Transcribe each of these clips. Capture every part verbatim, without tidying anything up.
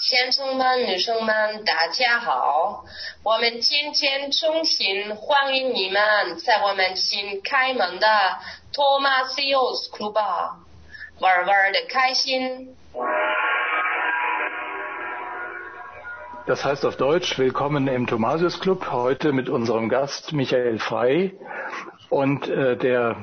先生们、女生们，大家好！我们今天衷心欢迎你们在我们新开门的 Thomasius Club 玩玩的开心。 Das heißt auf Deutsch, willkommen im Thomasius Club, heute mit unserem Gast Michael Frey und äh, der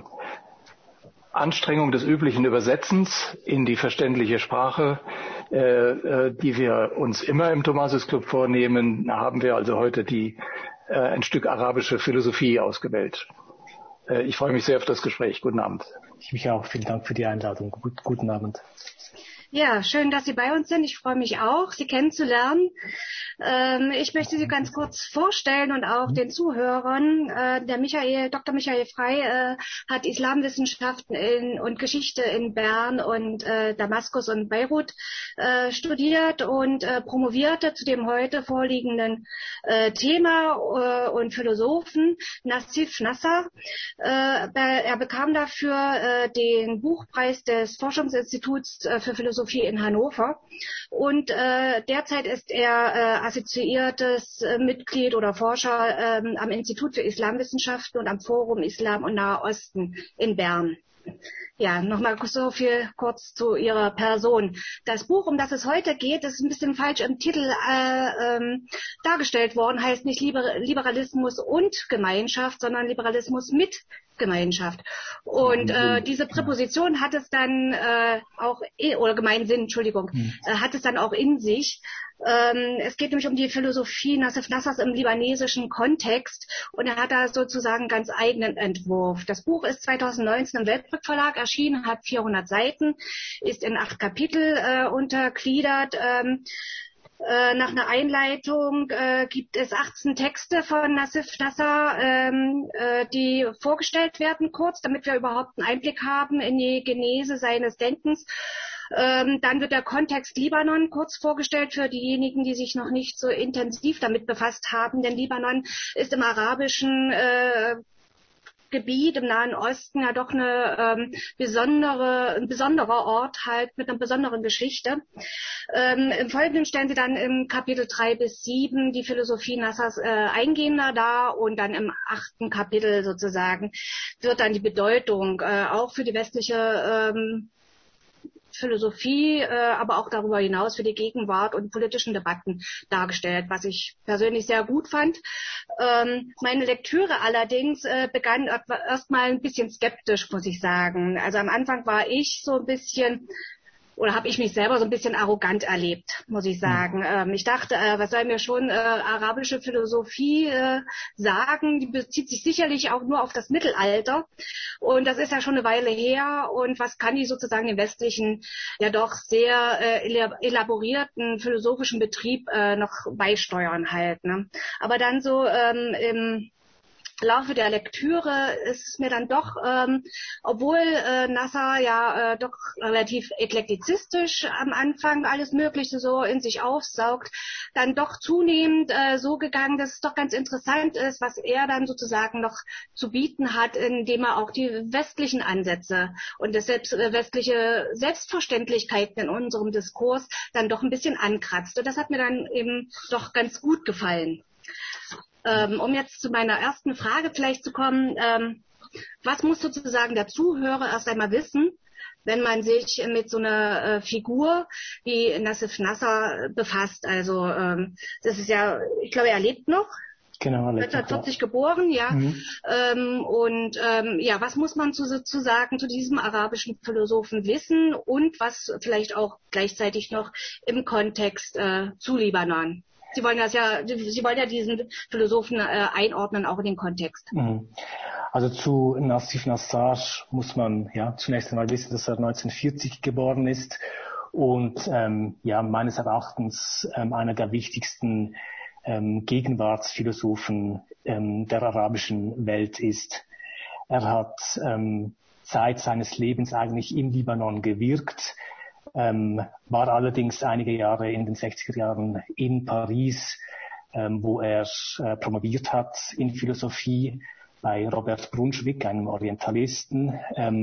Anstrengung des üblichen Übersetzens in die verständliche Sprache, äh, äh, die wir uns immer im Thomasius Club vornehmen, haben wir also heute die, äh, ein Stück arabische Philosophie ausgewählt. Äh, ich freue mich sehr auf das Gespräch. Guten Abend. Ich mich auch. Vielen Dank für die Einladung. Gut, guten Abend. Ja, schön, dass Sie bei uns sind. Ich freue mich auch, Sie kennenzulernen. Ähm, ich möchte Sie ganz kurz vorstellen und auch den Zuhörern. Äh, der Michael, Doktor Michael Frey äh, hat Islamwissenschaften in, und Geschichte in Bern und äh, Damaskus und Beirut äh, studiert und äh, promovierte zu dem heute vorliegenden äh, Thema äh, und Philosophen Nassif Nasser. Äh, er bekam dafür äh, den Buchpreis des Forschungsinstituts äh, für Philosophie in Hannover und äh, derzeit ist er äh, assoziiertes äh, Mitglied oder Forscher äh, am Institut für Islamwissenschaften und am Forum Islam und Nahe Osten in Bern. Ja, nochmal so viel kurz zu Ihrer Person. Das Buch, um das es heute geht, ist ein bisschen falsch im Titel äh, ähm, dargestellt worden, heißt nicht Liber- Liberalismus und Gemeinschaft, sondern Liberalismus mit Gemeinschaft. Und äh, diese Präposition hat es dann äh, auch, oder Gemeinsinn, Entschuldigung, äh, hat es dann auch in sich. Ähm, es geht nämlich um die Philosophie Nassif Nassers im libanesischen Kontext und er hat da sozusagen einen ganz eigenen Entwurf. Das Buch ist zweitausendneunzehn im Weltbrück Verlag erschienen, hat vierhundert Seiten, ist in acht Kapitel äh, untergliedert. Ähm, Äh, nach einer Einleitung äh, gibt es achtzehn Texte von Nassif Nasser, ähm, äh, die vorgestellt werden kurz, damit wir überhaupt einen Einblick haben in die Genese seines Denkens. Ähm, dann wird der Kontext Libanon kurz vorgestellt für diejenigen, die sich noch nicht so intensiv damit befasst haben, denn Libanon ist im arabischen äh, Gebiet im Nahen Osten ja doch eine ähm, besondere, ein besonderer Ort halt mit einer besonderen Geschichte. Ähm, Im Folgenden stellen Sie dann im Kapitel drei bis sieben die Philosophie Nassers äh, eingehender dar und dann im achten Kapitel sozusagen wird dann die Bedeutung äh, auch für die westliche ähm, Philosophie, äh, aber auch darüber hinaus für die Gegenwart und politischen Debatten dargestellt, was ich persönlich sehr gut fand. Ähm, meine Lektüre allerdings äh, begann erst mal ein bisschen skeptisch, muss ich sagen. Also am Anfang war ich so ein bisschen oder habe ich mich selber so ein bisschen arrogant erlebt, muss ich sagen. Mhm. Ähm, ich dachte, äh, was soll mir schon äh, arabische Philosophie äh, sagen? Die bezieht sich sicherlich auch nur auf das Mittelalter. Und das ist ja schon eine Weile her. Und was kann die sozusagen im westlichen, ja doch sehr äh, elaborierten philosophischen Betrieb äh, noch beisteuern halt, ne? Aber dann so ähm, im Laufe der Lektüre ist es mir dann doch, ähm, obwohl äh, Nasser ja äh, doch relativ eklektizistisch am Anfang alles Mögliche so in sich aufsaugt, dann doch zunehmend äh, so gegangen, dass es doch ganz interessant ist, was er dann sozusagen noch zu bieten hat, indem er auch die westlichen Ansätze und das selbst, äh, westliche Selbstverständlichkeiten in unserem Diskurs dann doch ein bisschen ankratzt. Und das hat mir dann eben doch ganz gut gefallen. Ähm, um jetzt zu meiner ersten Frage vielleicht zu kommen, ähm, was muss sozusagen der Zuhörer erst einmal wissen, wenn man sich mit so einer äh, Figur wie Nassif Nasser befasst? Also ähm, das ist ja, ich glaube, er lebt noch. Genau, neunzehnhundertvierzig geboren, ja. Mhm. Ähm, und ähm, ja, was muss man zu, zu sagen zu diesem arabischen Philosophen wissen und was vielleicht auch gleichzeitig noch im Kontext äh, zu Libanon? Sie wollen das ja, Sie wollen ja diesen Philosophen äh, einordnen, auch in den Kontext. Also zu Nassif Nasser muss man ja zunächst einmal wissen, dass er neunzehnhundertvierzig geboren ist und ähm, ja meines Erachtens ähm, einer der wichtigsten ähm, Gegenwartsphilosophen ähm, der arabischen Welt ist. Er hat ähm, Zeit seines Lebens eigentlich in Libanon gewirkt. Ähm, war allerdings einige Jahre in den sechziger Jahren in Paris, ähm, wo er äh, promoviert hat in Philosophie bei Robert Brunswick, einem Orientalisten, ähm,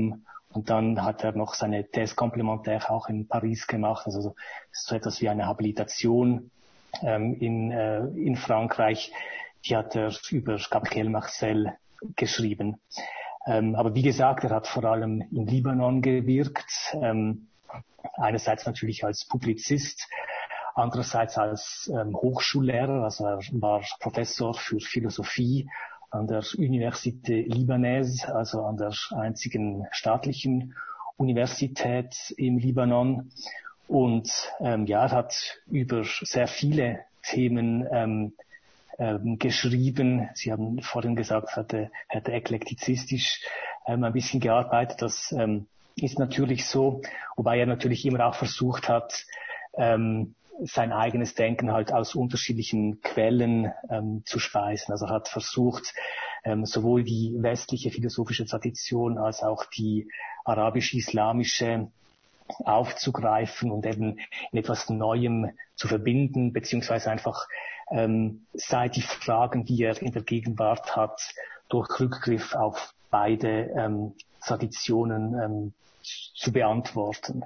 Und dann hat er noch seine Thèse complémentaire auch in Paris gemacht, also so etwas wie eine Habilitation ähm, in, äh, in Frankreich. Die hat er über Gabriel Marcel geschrieben. Ähm, aber wie gesagt, er hat vor allem in Libanon gewirkt, ähm, einerseits natürlich als Publizist, andererseits als ähm, Hochschullehrer, also er war Professor für Philosophie an der Université Libanaise, also an der einzigen staatlichen Universität im Libanon. Und ähm, ja, er hat über sehr viele Themen ähm, ähm, geschrieben. Sie haben vorhin gesagt, er hatte, hatte eklektizistisch ähm, ein bisschen gearbeitet. Das ähm, ist natürlich so, wobei er natürlich immer auch versucht hat, ähm, sein eigenes Denken halt aus unterschiedlichen Quellen ähm, zu speisen. Also er hat versucht, ähm, sowohl die westliche philosophische Tradition als auch die arabisch-islamische aufzugreifen und eben in etwas Neuem zu verbinden, beziehungsweise einfach ähm, sei die Fragen, die er in der Gegenwart hat, durch Rückgriff auf beide ähm, Traditionen ähm, zu beantworten.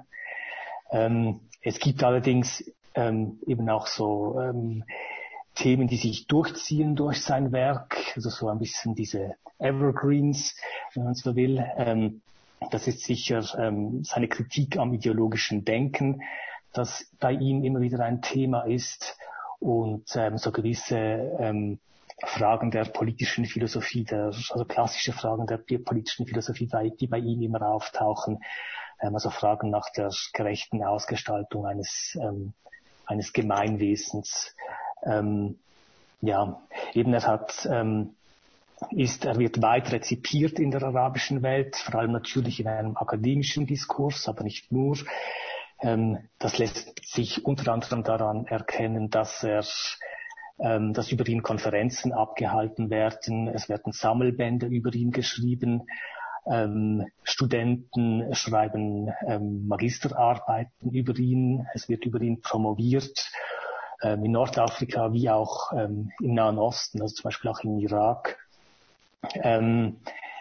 Ähm, es gibt allerdings ähm, eben auch so ähm, Themen, die sich durchziehen durch sein Werk, also so ein bisschen diese Evergreens, wenn man so will. Ähm, das ist sicher ähm, seine Kritik am ideologischen Denken, das bei ihm immer wieder ein Thema ist, und ähm, so gewisse ähm, Fragen der politischen Philosophie, der, also klassische Fragen der politischen Philosophie, die bei ihm immer auftauchen, ähm, also Fragen nach der gerechten Ausgestaltung eines ähm, eines Gemeinwesens. Ähm, ja, eben er hat ähm, ist, er wird weit rezipiert in der arabischen Welt, vor allem natürlich in einem akademischen Diskurs, aber nicht nur. Ähm, das lässt sich unter anderem daran erkennen, dass er, ähm, dass über ihn Konferenzen abgehalten werden. Es werden Sammelbände über ihn geschrieben. Ähm, Studenten schreiben ähm, Magisterarbeiten über ihn. Es wird über ihn promoviert. Ähm, in Nordafrika wie auch ähm, im Nahen Osten, also zum Beispiel auch im Irak. Ähm,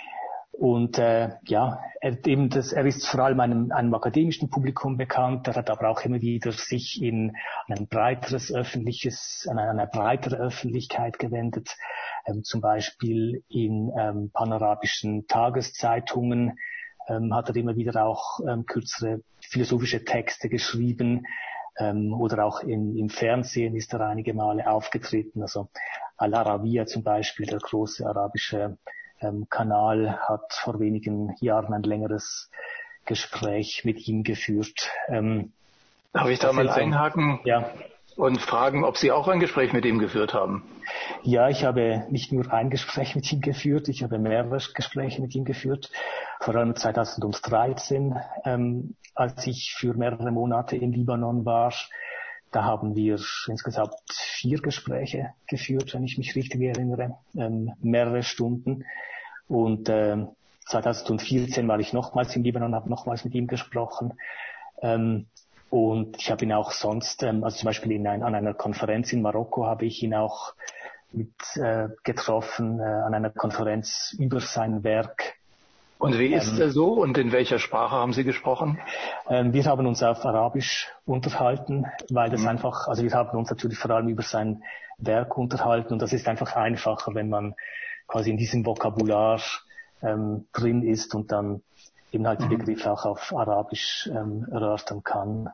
und äh, ja, er, eben das, er ist vor allem einem, einem akademischen Publikum bekannt. Er hat aber auch immer wieder sich in an ein breiteres öffentliches, an eine breitere Öffentlichkeit gewendet. Ähm, zum Beispiel in ähm, panarabischen Tageszeitungen ähm, hat er immer wieder auch ähm, kürzere philosophische Texte geschrieben. Ähm, oder auch in, im Fernsehen ist er einige Male aufgetreten. Also Al-Arabiya zum Beispiel, der große arabische ähm, Kanal, hat vor wenigen Jahren ein längeres Gespräch mit ihm geführt. Ähm, Darf ich da mal einhaken? Ja. Und fragen, ob Sie auch ein Gespräch mit ihm geführt haben? Ja, ich habe nicht nur ein Gespräch mit ihm geführt, ich habe mehrere Gespräche mit ihm geführt, vor allem zweitausenddreizehn, ähm, als ich für mehrere Monate in Libanon war. Da haben wir insgesamt vier Gespräche geführt, wenn ich mich richtig erinnere, ähm, mehrere Stunden. Und ähm, zweitausendvierzehn war ich nochmals in Libanon, habe nochmals mit ihm gesprochen. Ähm, Und ich habe ihn auch sonst, ähm, also zum Beispiel in ein, an einer Konferenz in Marokko habe ich ihn auch mit äh, getroffen, äh, an einer Konferenz über sein Werk. Und wie ist ähm, er so und in welcher Sprache haben Sie gesprochen? Ähm, wir haben uns auf Arabisch unterhalten, weil das Mhm. einfach, also wir haben uns natürlich vor allem über sein Werk unterhalten, und das ist einfach einfacher, wenn man quasi in diesem Vokabular ähm, drin ist und dann eben halt die Begriffe auch auf Arabisch ähm, erörtern kann.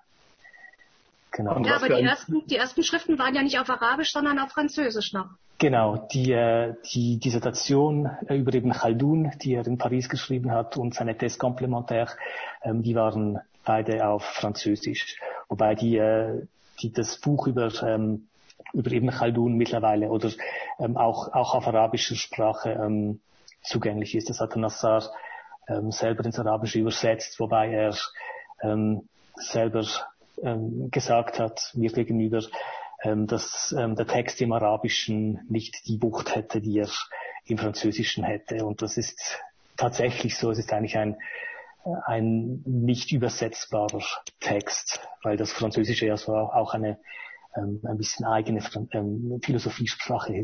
Genau. Und Ja, was aber für die ein- ersten, die ersten Schriften waren ja nicht auf Arabisch, sondern auf Französisch noch. Genau, die, äh, die Dissertation äh, über Ibn Khaldun, die er in Paris geschrieben hat, und seine Thèse complémentaire, ähm, die waren beide auf Französisch. Wobei die, äh, die das Buch über, ähm, über Ibn Khaldun mittlerweile oder ähm, auch, auch auf arabischer Sprache ähm, zugänglich ist. Das hat Nassar ähm, selber ins Arabische übersetzt, wobei er ähm, selber ähm, gesagt hat, mir gegenüber, ähm, dass ähm, der Text im Arabischen nicht die Wucht hätte, die er im Französischen hätte. Und das ist tatsächlich so. Es ist eigentlich ein, ein nicht übersetzbarer Text, weil das Französische ja so auch eine ähm, ein bisschen eigene ähm, Philosophiesprache ist.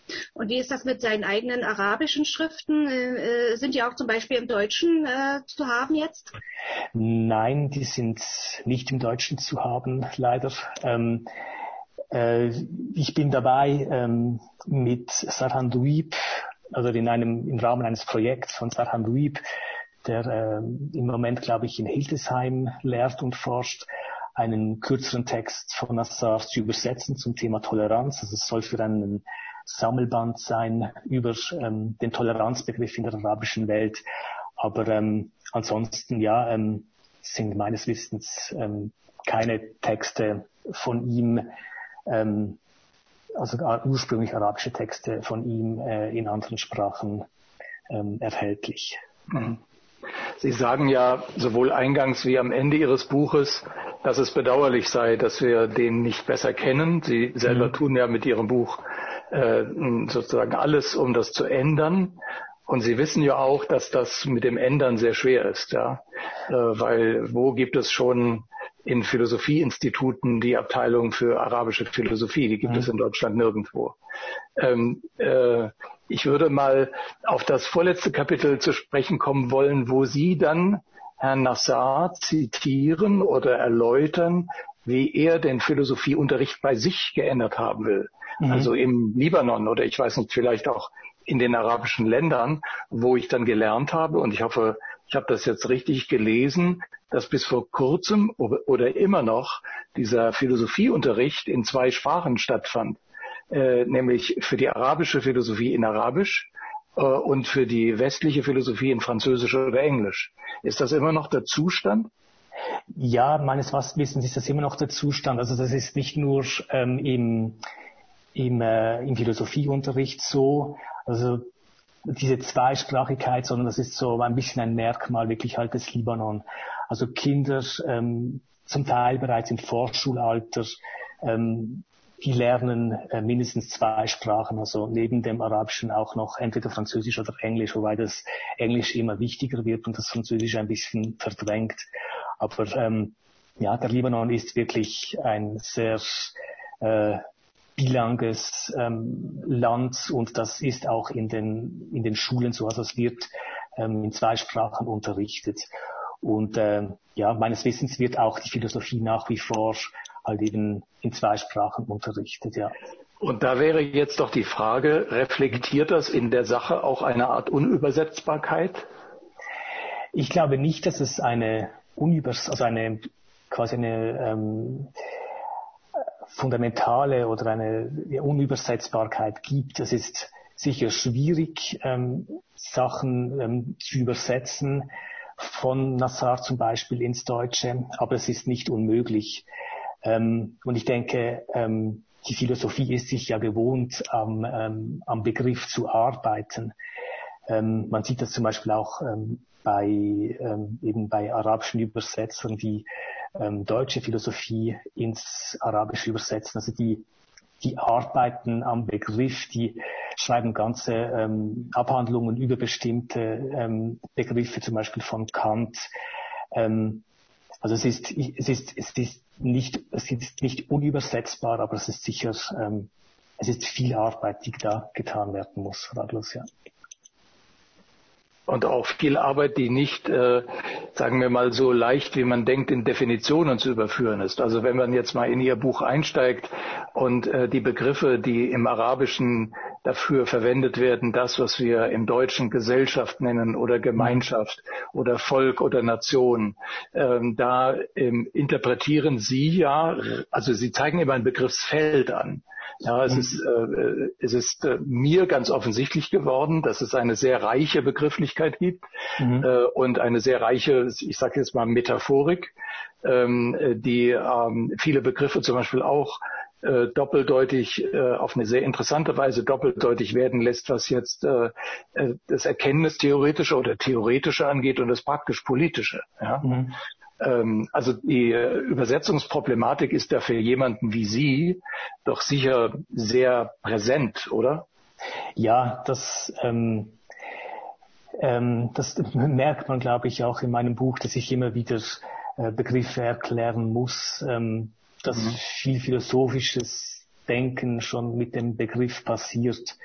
Und wie ist das mit seinen eigenen arabischen Schriften? Äh, sind die auch zum Beispiel im Deutschen äh, zu haben jetzt? Nein, die sind nicht im Deutschen zu haben, leider. Ähm, äh, ich bin dabei, ähm, mit Sarhan Dweeb, also in einem, im Rahmen eines Projekts von Sarhan Dweeb, der äh, im Moment, glaube ich, in Hildesheim lehrt und forscht, einen kürzeren Text von Nassar zu übersetzen zum Thema Toleranz. Also es soll für einen Sammelband sein über ähm, den Toleranzbegriff in der arabischen Welt. Aber ähm, ansonsten, ja, ähm, sind meines Wissens ähm, keine Texte von ihm, ähm, also ursprünglich arabische Texte von ihm äh, in anderen Sprachen ähm, erhältlich. Mhm. Sie sagen ja sowohl eingangs wie am Ende Ihres Buches, dass es bedauerlich sei, dass wir den nicht besser kennen. Sie selber mhm. tun ja mit Ihrem Buch äh, sozusagen alles, um das zu ändern. Und Sie wissen ja auch, dass das mit dem Ändern sehr schwer ist, ja, äh, weil wo gibt es schon in Philosophieinstituten die Abteilung für arabische Philosophie? Die gibt mhm. es in Deutschland nirgendwo. Ähm, äh, ich würde mal auf das vorletzte Kapitel zu sprechen kommen wollen, wo Sie dann Herrn Nassar zitieren oder erläutern, wie er den Philosophieunterricht bei sich geändert haben will. Mhm. Also im Libanon oder ich weiß nicht, vielleicht auch in den arabischen Ländern, wo ich dann gelernt habe, und ich hoffe, ich habe das jetzt richtig gelesen, dass bis vor kurzem oder immer noch dieser Philosophieunterricht in zwei Sprachen stattfand, äh, nämlich für die arabische Philosophie in Arabisch äh, und für die westliche Philosophie in Französisch oder Englisch. Ist das immer noch der Zustand? Ja, meines Wissens ist das immer noch der Zustand. Also das ist nicht nur ähm, im, im, äh, im Philosophieunterricht so, also diese Zweisprachigkeit, sondern das ist so ein bisschen ein Merkmal wirklich halt des Libanon. Also Kinder, ähm, zum Teil bereits im Vorschulalter, ähm, die lernen äh, mindestens zwei Sprachen, also neben dem Arabischen auch noch entweder Französisch oder Englisch, wobei das Englisch immer wichtiger wird und das Französische ein bisschen verdrängt. Aber ähm, ja, der Libanon ist wirklich ein sehr äh, bilanges ähm, Land und das ist auch in den in den Schulen so, also es wird ähm, in zwei Sprachen unterrichtet und äh, ja, meines Wissens wird auch die Philosophie nach wie vor halt eben in zwei Sprachen unterrichtet, ja. Und da wäre jetzt doch die Frage, reflektiert das in der Sache auch eine Art Unübersetzbarkeit? Ich glaube nicht, dass es eine Unübers, also eine quasi eine ähm, fundamentale oder eine Unübersetzbarkeit gibt. Es ist sicher schwierig, ähm, Sachen ähm, zu übersetzen, von Nassar zum Beispiel ins Deutsche, aber es ist nicht unmöglich. Ähm, und ich denke, ähm, die Philosophie ist sich ja gewohnt, am, ähm, am Begriff zu arbeiten. Ähm, man sieht das zum Beispiel auch ähm, bei ähm, eben bei arabischen Übersetzern, die ähm, deutsche Philosophie ins Arabische übersetzen. Also die die arbeiten am Begriff, die schreiben ganze ähm, Abhandlungen über bestimmte ähm, Begriffe, zum Beispiel von Kant. Ähm, also es ist es ist es ist nicht es ist nicht unübersetzbar, aber es ist sicher ähm, es ist viel Arbeit, die da getan werden muss, fraglos, ja. Und auch viel Arbeit, die nicht, äh, sagen wir mal, so leicht, wie man denkt, in Definitionen zu überführen ist. Also wenn man jetzt mal in Ihr Buch einsteigt und äh, die Begriffe, die im Arabischen dafür verwendet werden, das, was wir im Deutschen Gesellschaft nennen oder Gemeinschaft oder Volk oder Nation, ähm, da ähm, interpretieren Sie ja, also Sie zeigen immer ein Begriffsfeld an. Ja, es ist, äh, es ist äh, mir ganz offensichtlich geworden, dass es eine sehr reiche Begrifflichkeit gibt mhm. äh, und eine sehr reiche, ich sage jetzt mal Metaphorik, ähm, die ähm, viele Begriffe zum Beispiel auch äh, doppeldeutig, äh, auf eine sehr interessante Weise doppeldeutig werden lässt, was jetzt äh, das Erkenntnistheoretische oder Theoretische angeht und das praktisch-politische. Ja? Mhm. Also die Übersetzungsproblematik ist da für jemanden wie Sie doch sicher sehr präsent, oder? Ja, das, ähm, ähm, das merkt man, glaube ich, auch in meinem Buch, dass ich immer wieder äh, Begriffe erklären muss, ähm, dass mhm. viel philosophisches Denken schon mit dem Begriff passiert.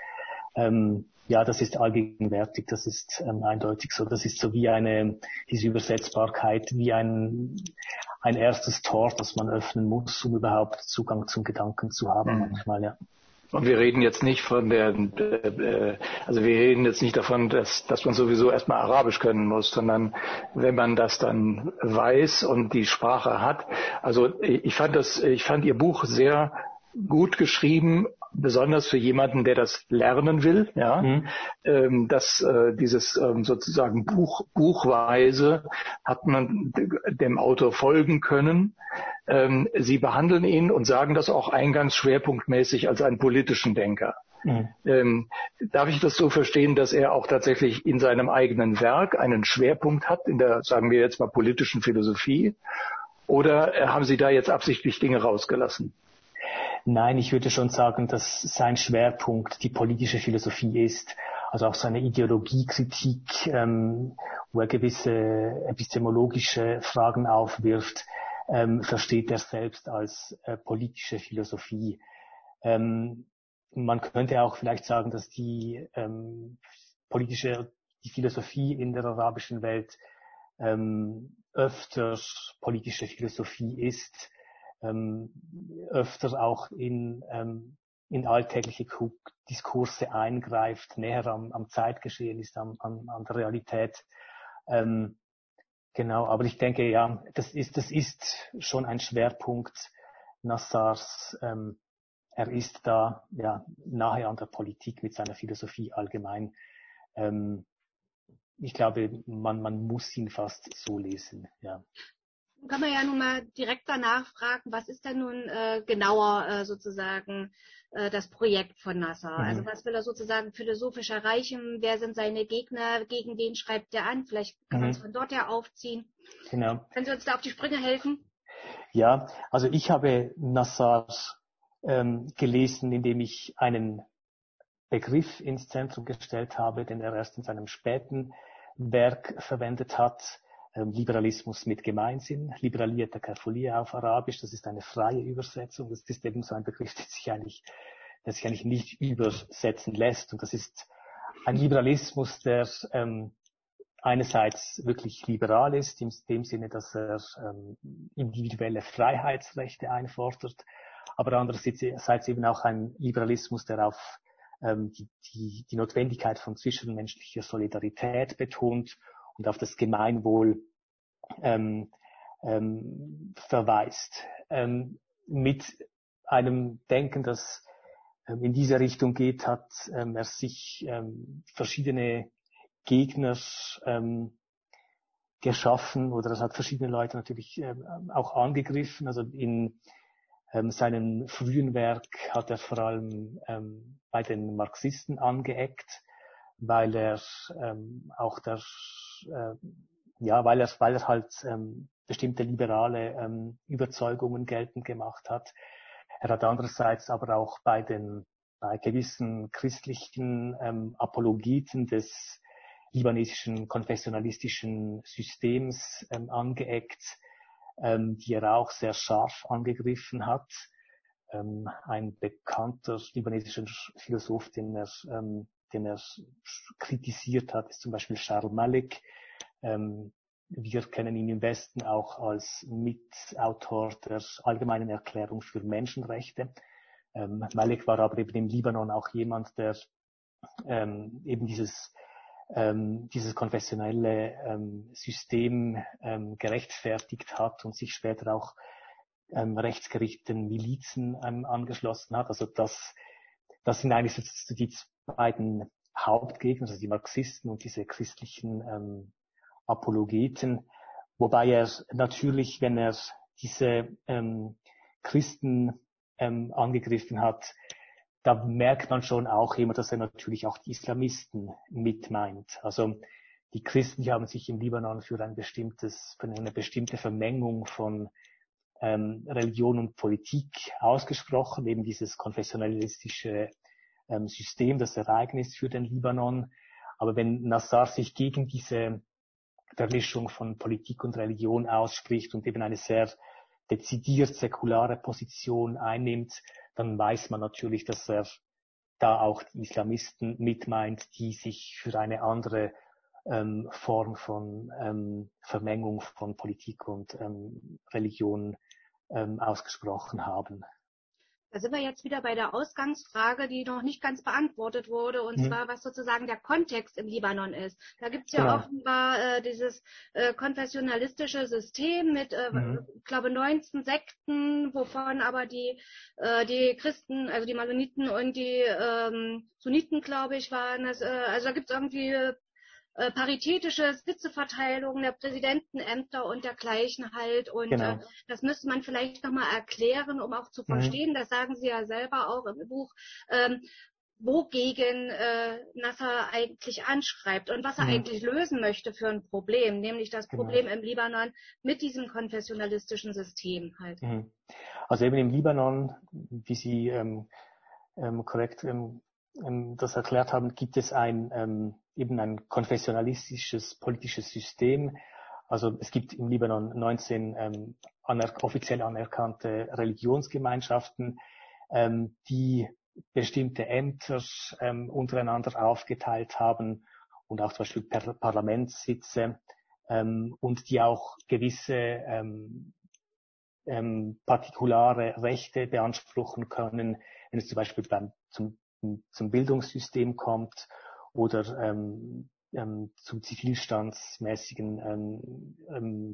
ähm, ja, das ist allgegenwärtig, das ist ähm, eindeutig so. Das ist so wie eine, diese Übersetzbarkeit, wie ein, ein erstes Tor, das man öffnen muss, um überhaupt Zugang zum Gedanken zu haben, mhm. manchmal, ja. Und wir reden jetzt nicht von der, äh, also wir reden jetzt nicht davon, dass, dass man sowieso erstmal Arabisch können muss, sondern wenn man das dann weiß und die Sprache hat. Also ich fand das, ich fand Ihr Buch sehr gut geschrieben, besonders für jemanden, der das lernen will, ja, mhm. ähm, dass äh, dieses ähm, sozusagen Buch buchweise hat man dem Autor folgen können. Ähm, Sie behandeln ihn und sagen das auch eingangs schwerpunktmäßig als einen politischen Denker. Mhm. Ähm, darf ich das so verstehen, dass er auch tatsächlich in seinem eigenen Werk einen Schwerpunkt hat in der, sagen wir jetzt mal, politischen Philosophie? Oder äh, haben Sie da jetzt absichtlich Dinge rausgelassen? Nein, ich würde schon sagen, dass sein Schwerpunkt die politische Philosophie ist, also auch seine Ideologiekritik, ähm, wo er gewisse epistemologische Fragen aufwirft, ähm, versteht er selbst als äh, politische Philosophie. Ähm, man könnte auch vielleicht sagen, dass die ähm, politische, die Philosophie in der arabischen Welt ähm, öfter politische Philosophie ist, ähm, öfter auch in, ähm, in alltägliche Diskurse eingreift, näher am, am Zeitgeschehen ist, am, an, an der Realität. Ähm, genau, aber ich denke, ja, das ist, das ist schon ein Schwerpunkt Nassars. Ähm, er ist da ja nahe an der Politik mit seiner Philosophie allgemein. Ähm, ich glaube, man, man muss ihn fast so lesen, ja. Kann man ja nun mal direkt danach fragen, was ist denn nun äh, genauer äh, sozusagen äh, das Projekt von Nassar? Mhm. Also was will er sozusagen philosophisch erreichen? Wer sind seine Gegner? Gegen wen schreibt er an? Vielleicht kann mhm. man es von dort her aufziehen. Genau. Können Sie uns da auf die Sprünge helfen? Ja, also ich habe Nassar ähm, gelesen, indem ich einen Begriff ins Zentrum gestellt habe, den er erst in seinem späten Werk verwendet hat. Liberalismus mit Gemeinsinn, liberalierte Kerfolia auf Arabisch, das ist eine freie Übersetzung, das ist eben so ein Begriff, der sich eigentlich, der sich eigentlich nicht übersetzen lässt, und das ist ein Liberalismus, der ähm, einerseits wirklich liberal ist, in dem Sinne, dass er ähm, individuelle Freiheitsrechte einfordert, aber andererseits eben auch ein Liberalismus, der auf ähm, die, die, die Notwendigkeit von zwischenmenschlicher Solidarität betont und auf das Gemeinwohl ähm, ähm, verweist. Ähm, mit einem Denken, das ähm, in diese Richtung geht, hat ähm, er sich ähm, verschiedene Gegner ähm, geschaffen, oder es hat verschiedene Leute natürlich ähm, auch angegriffen. Also in ähm, seinem frühen Werk hat er vor allem ähm, bei den Marxisten angeeckt, weil er ähm, auch der äh, ja, weil er, weil er halt ähm, bestimmte liberale ähm, Überzeugungen geltend gemacht hat. Er hat andererseits aber auch bei den bei gewissen christlichen ähm, Apologeten des libanesischen konfessionalistischen Systems ähm, angeeckt, ähm, die er auch sehr scharf angegriffen hat. Ähm, ein bekannter libanesischer Philosoph, den er ähm, den er kritisiert hat, ist zum Beispiel Charles Malik. Ähm, wir kennen ihn im Westen auch als Mitautor der Allgemeinen Erklärung für Menschenrechte. Ähm, Malik war aber eben im Libanon auch jemand, der ähm, eben dieses ähm, dieses konfessionelle ähm, System ähm, gerechtfertigt hat und sich später auch ähm, rechtsgerichteten Milizen ähm, angeschlossen hat. Also das das sind eigentlich so die beiden Hauptgegner, also die Marxisten und diese christlichen ähm, Apologeten, wobei er natürlich, wenn er diese ähm, Christen ähm, angegriffen hat, da merkt man schon auch immer, dass er natürlich auch die Islamisten mit meint. Also die Christen, die haben sich im Libanon für ein bestimmtes, für eine bestimmte Vermengung von ähm, Religion und Politik ausgesprochen, eben dieses konfessionalistische ähm, System, das Ereignis für den Libanon. Aber wenn Nassar sich gegen diese Vermischung von Politik und Religion ausspricht und eben eine sehr dezidiert säkulare Position einnimmt, dann weiß man natürlich, dass er da auch die Islamisten mit meint, die sich für eine andere ähm, Form von ähm, Vermengung von Politik und ähm, Religion ähm, ausgesprochen haben. Da sind wir jetzt wieder bei der Ausgangsfrage, die noch nicht ganz beantwortet wurde, und mhm. zwar, was sozusagen der Kontext im Libanon ist. Da gibt es ja genau. offenbar äh, dieses äh, konfessionalistische System mit, äh, mhm. ich glaube, neunzehn Sekten, wovon aber die, äh, die Christen, also die Maloniten und die ähm, Sunniten, glaube ich, waren. Das, äh, also da gibt es irgendwie äh, paritätische Sitzeverteilung der Präsidentenämter und dergleichen halt. Und genau. äh, das müsste man vielleicht nochmal erklären, um auch zu verstehen, mhm. das sagen Sie ja selber auch im Buch, ähm, wogegen äh, Nasser eigentlich anschreibt und was er mhm. eigentlich lösen möchte für ein Problem, nämlich das genau. Problem im Libanon mit diesem konfessionalistischen System halt. Mhm. Also eben im Libanon, wie Sie ähm, ähm, korrekt ähm, das erklärt haben, gibt es ein ähm, eben ein konfessionalistisches politisches System. Also es gibt im Libanon neunzehn ähm, aner- offiziell anerkannte Religionsgemeinschaften, ähm, die bestimmte Ämter ähm, untereinander aufgeteilt haben und auch zum Beispiel per- Parlamentssitze ähm, und die auch gewisse ähm, ähm, partikulare Rechte beanspruchen können, wenn es zum Beispiel beim, zum zum Bildungssystem kommt oder ähm, ähm, zu zivilstandsmäßigen ähm, ähm,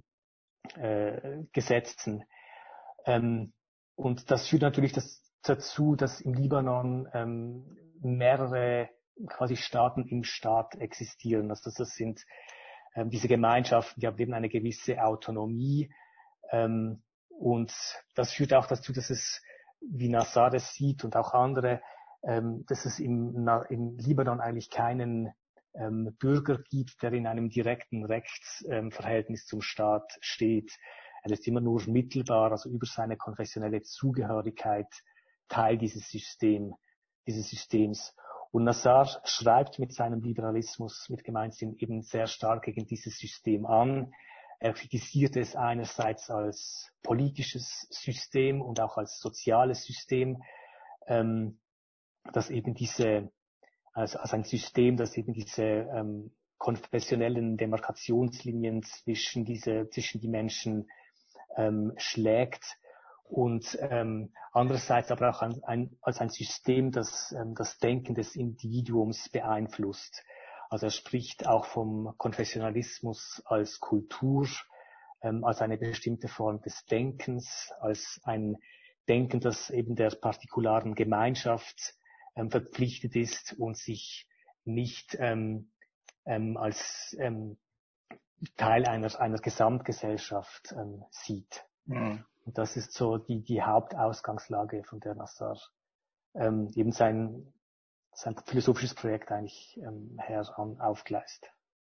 äh, Gesetzen. Ähm, und das führt natürlich das, dazu, dass im Libanon ähm, mehrere quasi Staaten im Staat existieren. Also das sind ähm, diese Gemeinschaften, die haben eben eine gewisse Autonomie. Ähm, und das führt auch dazu, dass es, wie Nasser es sieht und auch andere, Ähm, dass es im, im Libanon eigentlich keinen ähm, Bürger gibt, der in einem direkten Rechtsverhältnis ähm, zum Staat steht. Er ist immer nur mittelbar, also über seine konfessionelle Zugehörigkeit Teil dieses System, dieses Systems. Und Nasser schreibt mit seinem Liberalismus, mit Gemeinsinn eben sehr stark gegen dieses System an. Er kritisiert es einerseits als politisches System und auch als soziales System, ähm, dass eben diese, also als ein System, das eben diese ähm, konfessionellen Demarkationslinien zwischen diese, zwischen die Menschen ähm, schlägt und ähm, andererseits aber auch ein, ein, als ein System, das ähm, das Denken des Individuums beeinflusst. Also er spricht auch vom Konfessionalismus als Kultur, ähm, als eine bestimmte Form des Denkens, als ein Denken, das eben der partikularen Gemeinschaft ähm, verpflichtet ist und sich nicht ähm, ähm, als ähm, Teil einer, einer Gesamtgesellschaft ähm, sieht. Mhm. Und das ist so die, die Hauptausgangslage, von der Nasser ähm, eben sein, sein philosophisches Projekt eigentlich ähm, her an, aufgleist.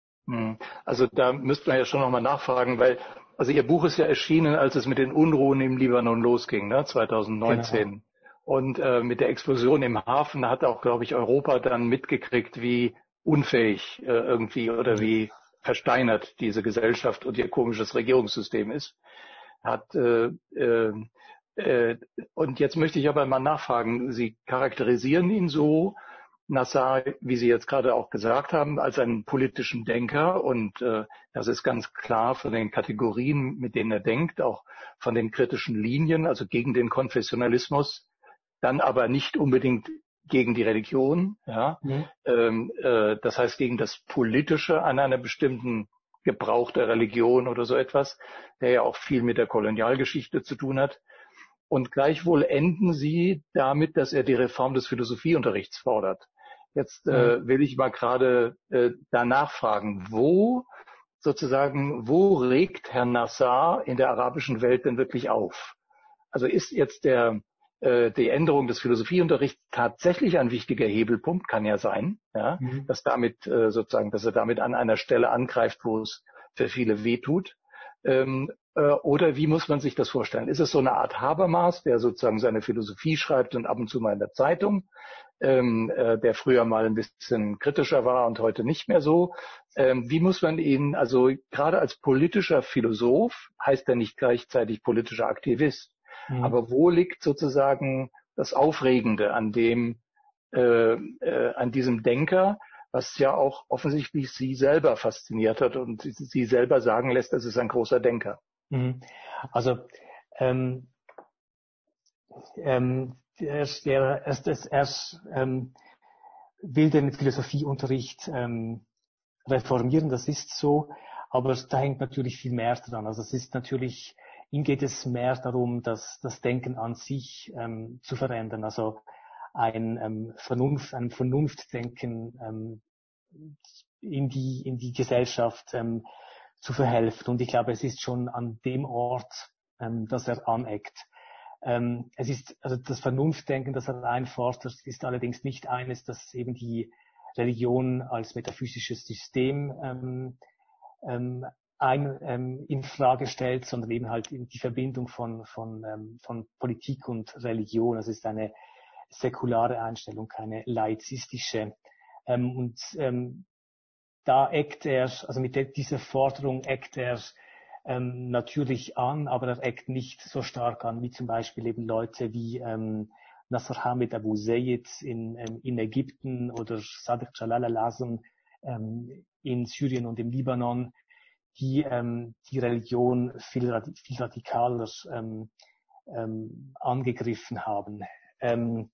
Also da müsste man ja schon nochmal nachfragen, weil, also Ihr Buch ist ja erschienen, als es mit den Unruhen im Libanon losging, ne, zwanzig neunzehn. Genau. Und äh, mit der Explosion im Hafen hat auch, glaube ich, Europa dann mitgekriegt, wie unfähig äh, irgendwie oder wie versteinert diese Gesellschaft und ihr komisches Regierungssystem ist. Hat äh, äh, äh, und jetzt möchte ich aber mal nachfragen, Sie charakterisieren ihn so, Nasser, wie Sie jetzt gerade auch gesagt haben, als einen politischen Denker, und äh, das ist ganz klar von den Kategorien, mit denen er denkt, auch von den kritischen Linien, also gegen den Konfessionalismus, dann aber nicht unbedingt gegen die Religion, ja, mhm. ähm, äh, das heißt gegen das Politische an einer bestimmten Gebrauch der Religion oder so etwas, der ja auch viel mit der Kolonialgeschichte zu tun hat. Und gleichwohl enden Sie damit, dass er die Reform des Philosophieunterrichts fordert. Jetzt äh, will ich mal gerade äh, danach fragen, wo sozusagen, wo regt Herr Nasser in der arabischen Welt denn wirklich auf? Also ist jetzt der äh, die Änderung des Philosophieunterrichts tatsächlich ein wichtiger Hebelpunkt? Kann ja sein, ja, mhm. dass damit äh, sozusagen, dass er damit an einer Stelle angreift, wo es für viele wehtut. Ähm, äh, oder wie muss man sich das vorstellen? Ist es so eine Art Habermas, der sozusagen seine Philosophie schreibt und ab und zu mal in der Zeitung, ähm, äh, der früher mal ein bisschen kritischer war und heute nicht mehr so? Ähm, wie muss man ihn, also gerade als politischer Philosoph, heißt er nicht gleichzeitig politischer Aktivist, mhm. aber wo liegt sozusagen das Aufregende an dem, äh, äh, an diesem Denker, was ja auch offensichtlich Sie selber fasziniert hat und Sie selber sagen lässt, es ist ein großer Denker. Mhm. Also ähm, ähm, er, er, er, er ähm, will den Philosophieunterricht ähm, reformieren, das ist so, aber da hängt natürlich viel mehr dran. Also es ist natürlich, ihm geht es mehr darum, das, das Denken an sich ähm, zu verändern, also ein ähm, Vernunft, ein Vernunftdenken ähm, in die in die Gesellschaft ähm, zu verhelfen. Und ich glaube, es ist schon an dem Ort, ähm, dass er aneckt. Ähm, es ist also das Vernunftdenken, das er einfordert, ist allerdings nicht eines, das eben die Religion als metaphysisches System ähm, ähm, ein, ähm, in Frage stellt, sondern eben halt die Verbindung von von ähm, von Politik und Religion. Das ist eine säkulare Einstellung, keine laizistische. Ähm, und ähm, da eckt er, also mit der, dieser Forderung eckt er ähm, natürlich an, aber er eckt nicht so stark an, wie zum Beispiel eben Leute wie ähm, Nasser Hamid Abu Zaid in, ähm, in Ägypten oder Sadiq Jalal al-Azam ähm, in Syrien und im Libanon, die ähm, die Religion viel, viel radikaler ähm, ähm, angegriffen haben. Ähm,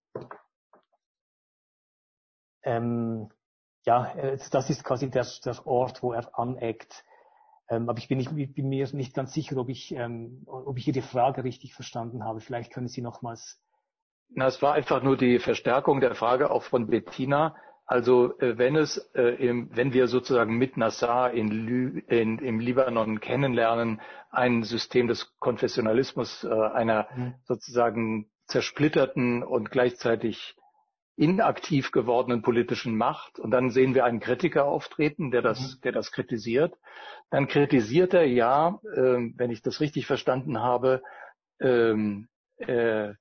ähm, ja, das ist quasi der, der Ort, wo er aneckt. Ähm, aber ich bin, nicht, bin mir nicht ganz sicher, ob ich, ähm, ob ich Ihre Frage richtig verstanden habe. Vielleicht können Sie nochmals. Na, es war einfach nur die Verstärkung der Frage auch von Bettina. Also äh, wenn es, äh, im, wenn wir sozusagen mit Nassar in, Lü, in, im Libanon kennenlernen, ein System des Konfessionalismus, äh, einer Mhm. sozusagen zersplitterten und gleichzeitig inaktiv gewordenen politischen Macht, und dann sehen wir einen Kritiker auftreten, der das, der das kritisiert, dann kritisiert er ja, äh, wenn ich das richtig verstanden habe, ähm, äh,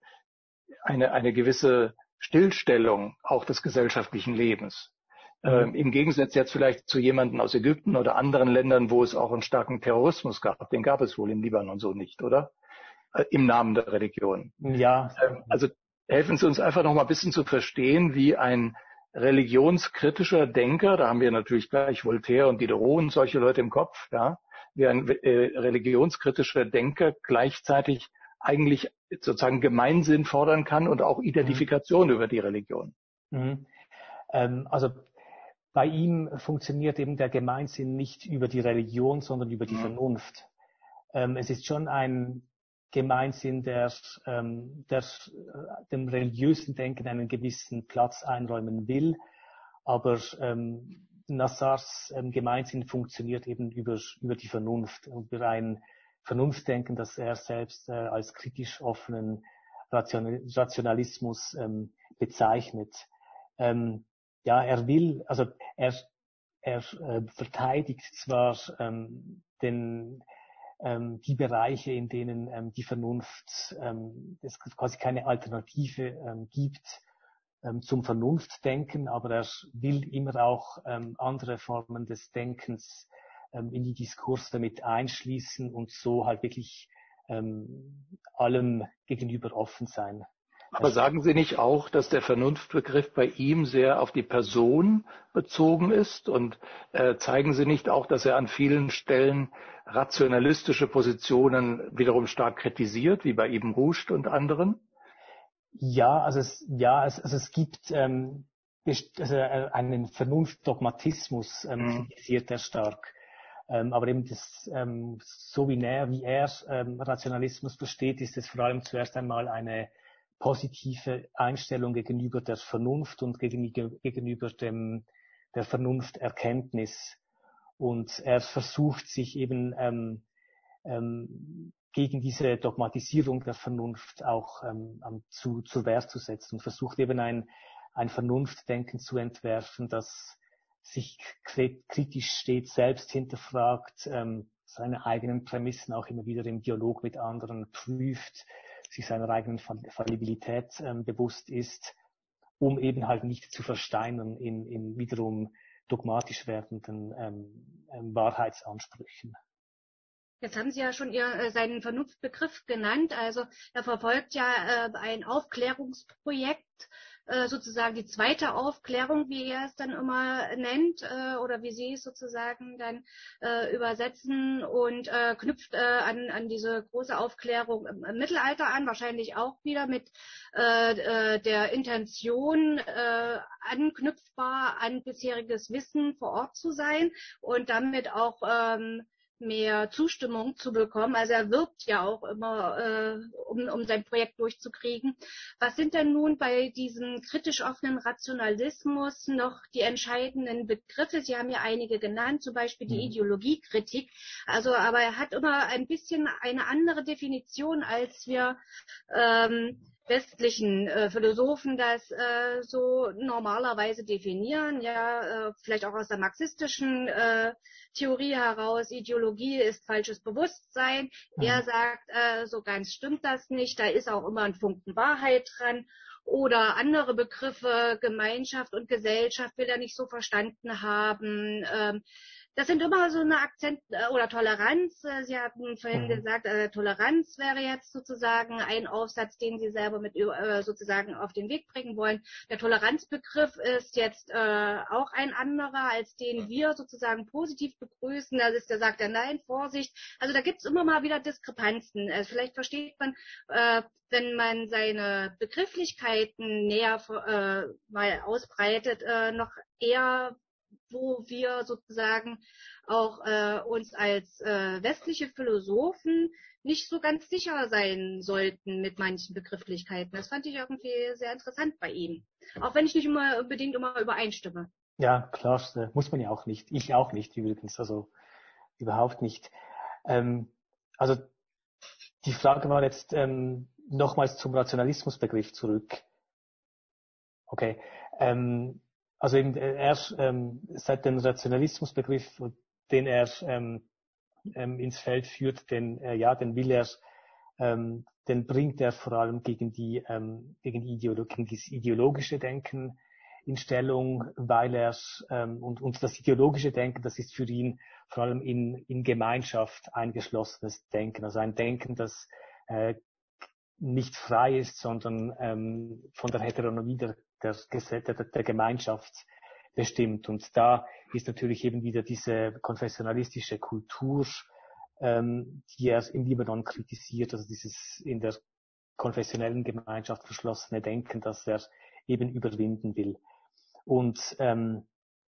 eine, eine gewisse Stillstellung auch des gesellschaftlichen Lebens. Mhm. Ähm, Im Gegensatz jetzt vielleicht zu jemandem aus Ägypten oder anderen Ländern, wo es auch einen starken Terrorismus gab. Den gab es wohl im Libanon so nicht, oder? Äh, Im Namen der Religion. Ja. Ähm, also helfen Sie uns einfach noch mal ein bisschen zu verstehen, wie ein religionskritischer Denker, da haben wir natürlich gleich Voltaire und Diderot und solche Leute im Kopf, ja, wie ein äh, religionskritischer Denker gleichzeitig eigentlich sozusagen Gemeinsinn fordern kann und auch Identifikation mhm. über die Religion. Mhm. Ähm, also bei ihm funktioniert eben der Gemeinsinn nicht über die Religion, sondern über die mhm. Vernunft. Ähm, es ist schon ein Gemeinsinn, der, ähm, der äh, dem religiösen Denken einen gewissen Platz einräumen will, aber ähm, Nassars ähm, Gemeinsinn funktioniert eben über, über die Vernunft, über ein Vernunftdenken, das er selbst äh, als kritisch offenen Ration, Rationalismus ähm, bezeichnet. Ähm, ja, er will, also er, er äh, verteidigt zwar ähm, den ähm, die Bereiche, in denen ähm, die Vernunft ähm, es quasi keine Alternative ähm, gibt ähm, zum Vernunftdenken, aber er will immer auch ähm, andere Formen des Denkens ähm, in die Diskurse mit einschließen und so halt wirklich ähm, allem gegenüber offen sein. Aber sagen Sie nicht auch, dass der Vernunftbegriff bei ihm sehr auf die Person bezogen ist? Und äh, zeigen Sie nicht auch, dass er an vielen Stellen rationalistische Positionen wiederum stark kritisiert, wie bei Ibn Rushd und anderen? Ja, also es, ja, es, also es gibt ähm, also einen Vernunftdogmatismus, ähm, mhm. kritisiert er stark. Ähm, aber eben das, ähm, so wie er, wie er ähm, Rationalismus versteht, ist es vor allem zuerst einmal eine positive Einstellung gegenüber der Vernunft und gegenüber, gegenüber dem, der Vernunfterkenntnis. Und er versucht sich eben ähm, ähm, gegen diese Dogmatisierung der Vernunft auch ähm, zu, zur Wehr zu setzen und versucht eben ein, ein Vernunftdenken zu entwerfen, das sich kritisch stets selbst hinterfragt, ähm, seine eigenen Prämissen auch immer wieder im Dialog mit anderen prüft, sich seiner eigenen Fallibilität ähm, bewusst ist, um eben halt nicht zu versteinern in, in wiederum dogmatisch werdenden ähm, ähm, Wahrheitsansprüchen. Jetzt haben Sie ja schon Ihr, äh, seinen Vernunftbegriff genannt. Also er verfolgt ja äh, ein Aufklärungsprojekt äh, sozusagen die zweite Aufklärung, wie er es dann immer nennt, äh, oder wie Sie es sozusagen dann äh, übersetzen, und äh, knüpft äh, an, an diese große Aufklärung im, im Mittelalter an, wahrscheinlich auch wieder mit äh, äh, der Intention, äh, anknüpfbar an bisheriges Wissen vor Ort zu sein und damit auch ähm, mehr Zustimmung zu bekommen. Also er wirbt ja auch immer, äh, um, um sein Projekt durchzukriegen. Was sind denn nun bei diesem kritisch offenen Rationalismus noch die entscheidenden Begriffe? Sie haben ja einige genannt, zum Beispiel die Ideologiekritik. Also, aber er hat immer ein bisschen eine andere Definition, als wir ähm, westlichen äh, Philosophen das äh, so normalerweise definieren, ja, äh, vielleicht auch aus der marxistischen äh, Theorie heraus. Ideologie ist falsches Bewusstsein. Mhm. Er sagt, äh, so ganz stimmt das nicht, da ist auch immer ein Funken Wahrheit dran. Oder andere Begriffe, Gemeinschaft und Gesellschaft, will er nicht so verstanden haben. Ähm, Das sind immer so eine Akzent- oder Toleranz. Sie hatten vorhin mhm. gesagt, äh, Toleranz wäre jetzt sozusagen ein Aufsatz, den Sie selber mit äh, sozusagen auf den Weg bringen wollen. Der Toleranzbegriff ist jetzt äh, auch ein anderer, als den wir sozusagen positiv begrüßen. Das ist, der sagt ja nein, Vorsicht. Also da gibt es immer mal wieder Diskrepanzen. Also vielleicht versteht man, äh, wenn man seine Begrifflichkeiten näher äh, mal ausbreitet, äh, noch eher, wo wir sozusagen auch äh, uns als äh, westliche Philosophen nicht so ganz sicher sein sollten mit manchen Begrifflichkeiten. Das fand ich irgendwie sehr interessant bei ihm. Auch wenn ich nicht immer unbedingt immer übereinstimme. Ja, klar, muss man ja auch nicht. Ich auch nicht übrigens, also überhaupt nicht. Ähm, also die Frage war jetzt ähm, nochmals zum Rationalismusbegriff zurück. Okay. Ähm, Also eben, er ähm, seit dem Rationalismusbegriff, den er ähm, ähm, ins Feld führt, den äh, ja, den will er, ähm, den bringt er vor allem gegen die ähm, gegen die Ideologie, gegen das ideologische Denken in Stellung, weil er ähm, und und das ideologische Denken, das ist für ihn vor allem in in Gemeinschaft eingeschlossenes Denken, also ein Denken, das äh, nicht frei ist, sondern ähm, von der Heteronomie der Der, der, der Gemeinschaft bestimmt. Und da ist natürlich eben wieder diese konfessionalistische Kultur, ähm, die er im Libanon kritisiert, also dieses in der konfessionellen Gemeinschaft verschlossene Denken, das er eben überwinden will. Und ähm,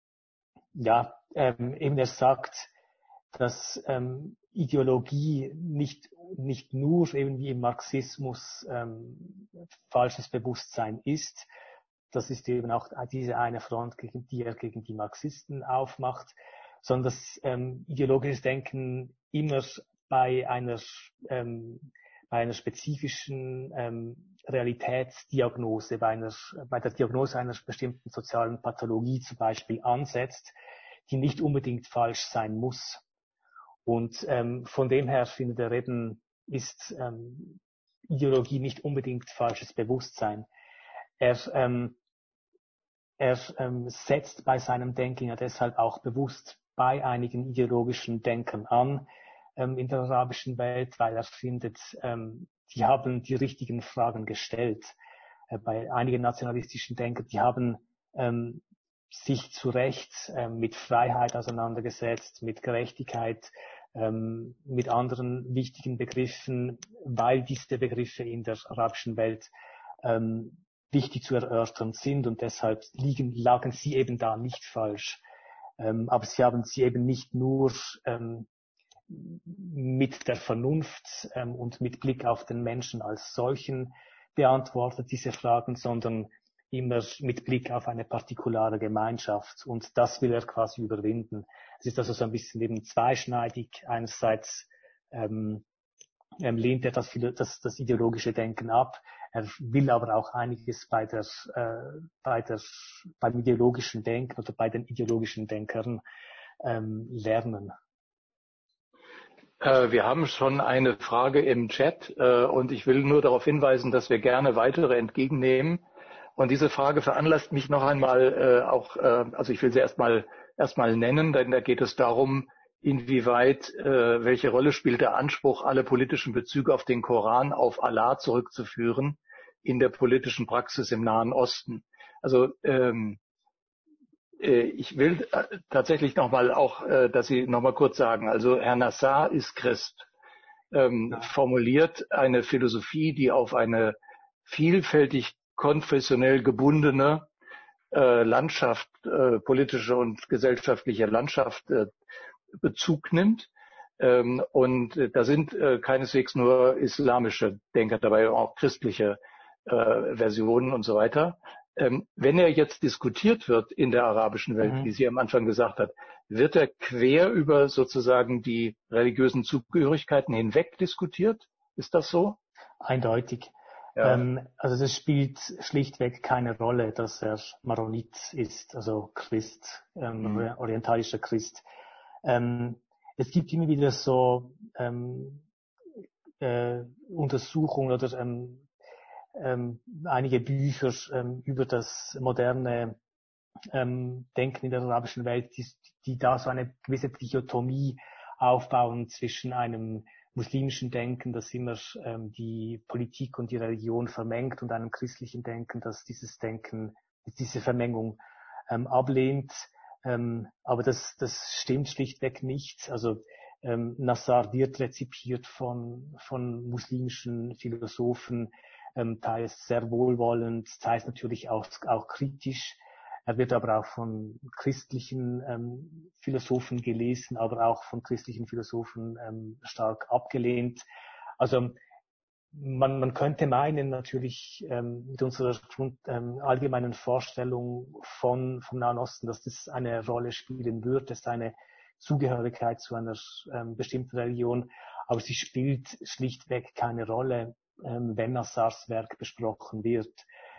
ja, ähm, eben er sagt, dass ähm, Ideologie nicht nicht nur eben wie im Marxismus ähm, falsches Bewusstsein ist. Das ist eben auch diese eine Front, gegen die er gegen die Marxisten aufmacht, sondern dass ähm, ideologisches Denken immer bei einer ähm, bei einer spezifischen ähm, Realitätsdiagnose, bei einer bei der Diagnose einer bestimmten sozialen Pathologie zum Beispiel ansetzt, die nicht unbedingt falsch sein muss. Und ähm, von dem her findet er eben, ist ähm, Ideologie nicht unbedingt falsches Bewusstsein. Er ähm, Er ähm, setzt bei seinem Denken ja deshalb auch bewusst bei einigen ideologischen Denkern an ähm, in der arabischen Welt, weil er findet, ähm, die haben die richtigen Fragen gestellt. Äh, bei einigen nationalistischen Denkern, die haben ähm, sich zu Recht ähm, mit Freiheit auseinandergesetzt, mit Gerechtigkeit, ähm, mit anderen wichtigen Begriffen, weil diese Begriffe in der arabischen Welt ähm, wichtig zu erörtern sind und deshalb liegen, lagen sie eben da nicht falsch. Ähm, aber sie haben sie eben nicht nur ähm, mit der Vernunft ähm, und mit Blick auf den Menschen als solchen beantwortet, diese Fragen, sondern immer mit Blick auf eine partikulare Gemeinschaft. Und das will er quasi überwinden. Es ist also so ein bisschen eben zweischneidig. Einerseits ähm, ähm, lehnt er das, das, das ideologische Denken ab. Er will aber auch einiges bei der, äh, bei der, beim ideologischen Denken oder bei den ideologischen Denkern ähm, lernen. Äh, wir haben schon eine Frage im Chat äh, und ich will nur darauf hinweisen, dass wir gerne weitere entgegennehmen. Und diese Frage veranlasst mich noch einmal äh, auch, äh, also ich will sie erstmal erstmal nennen, denn da geht es darum, inwieweit, äh, welche Rolle spielt der Anspruch, alle politischen Bezüge auf den Koran, auf Allah zurückzuführen in der politischen Praxis im Nahen Osten. Also ähm, äh, ich will äh, tatsächlich nochmal auch, äh, dass Sie nochmal kurz sagen, also Herr Nassar ist Christ, ähm, Ja. formuliert eine Philosophie, die auf eine vielfältig konfessionell gebundene äh, Landschaft, äh, politische und gesellschaftliche Landschaft äh, Bezug nimmt. Ähm, und äh, da sind äh, keineswegs nur islamische Denker dabei, auch christliche äh, Versionen und so weiter. Ähm, wenn er jetzt diskutiert wird in der arabischen Welt, Mhm. wie sie am Anfang gesagt hat, wird er quer über sozusagen die religiösen Zugehörigkeiten hinweg diskutiert? Ist das so? Eindeutig. Ja. Ähm, also es spielt schlichtweg keine Rolle, dass er Maronit ist, also Christ, ähm, Hm. orientalischer Christ. Ähm, es gibt immer wieder so ähm, äh, Untersuchungen oder ähm, ähm, einige Bücher ähm, über das moderne ähm, Denken in der arabischen Welt, die, die da so eine gewisse Dichotomie aufbauen zwischen einem muslimischen Denken, das immer ähm, die Politik und die Religion vermengt, und einem christlichen Denken, das dieses Denken, diese Vermengung ähm, ablehnt. Ähm, aber das, das stimmt schlichtweg nicht. Also ähm, Nassar wird rezipiert von, von muslimischen Philosophen, ähm, teils sehr wohlwollend, teils natürlich auch, auch kritisch. Er wird aber auch von christlichen ähm, Philosophen gelesen, aber auch von christlichen Philosophen ähm, stark abgelehnt. Also man, man könnte meinen, natürlich ähm, mit unserer Grund, ähm, allgemeinen Vorstellung von, vom Nahen Osten, dass das eine Rolle spielen wird, dass eine Zugehörigkeit zu einer ähm, bestimmten Religion, aber sie spielt schlichtweg keine Rolle, ähm, wenn Nassars Werk besprochen wird.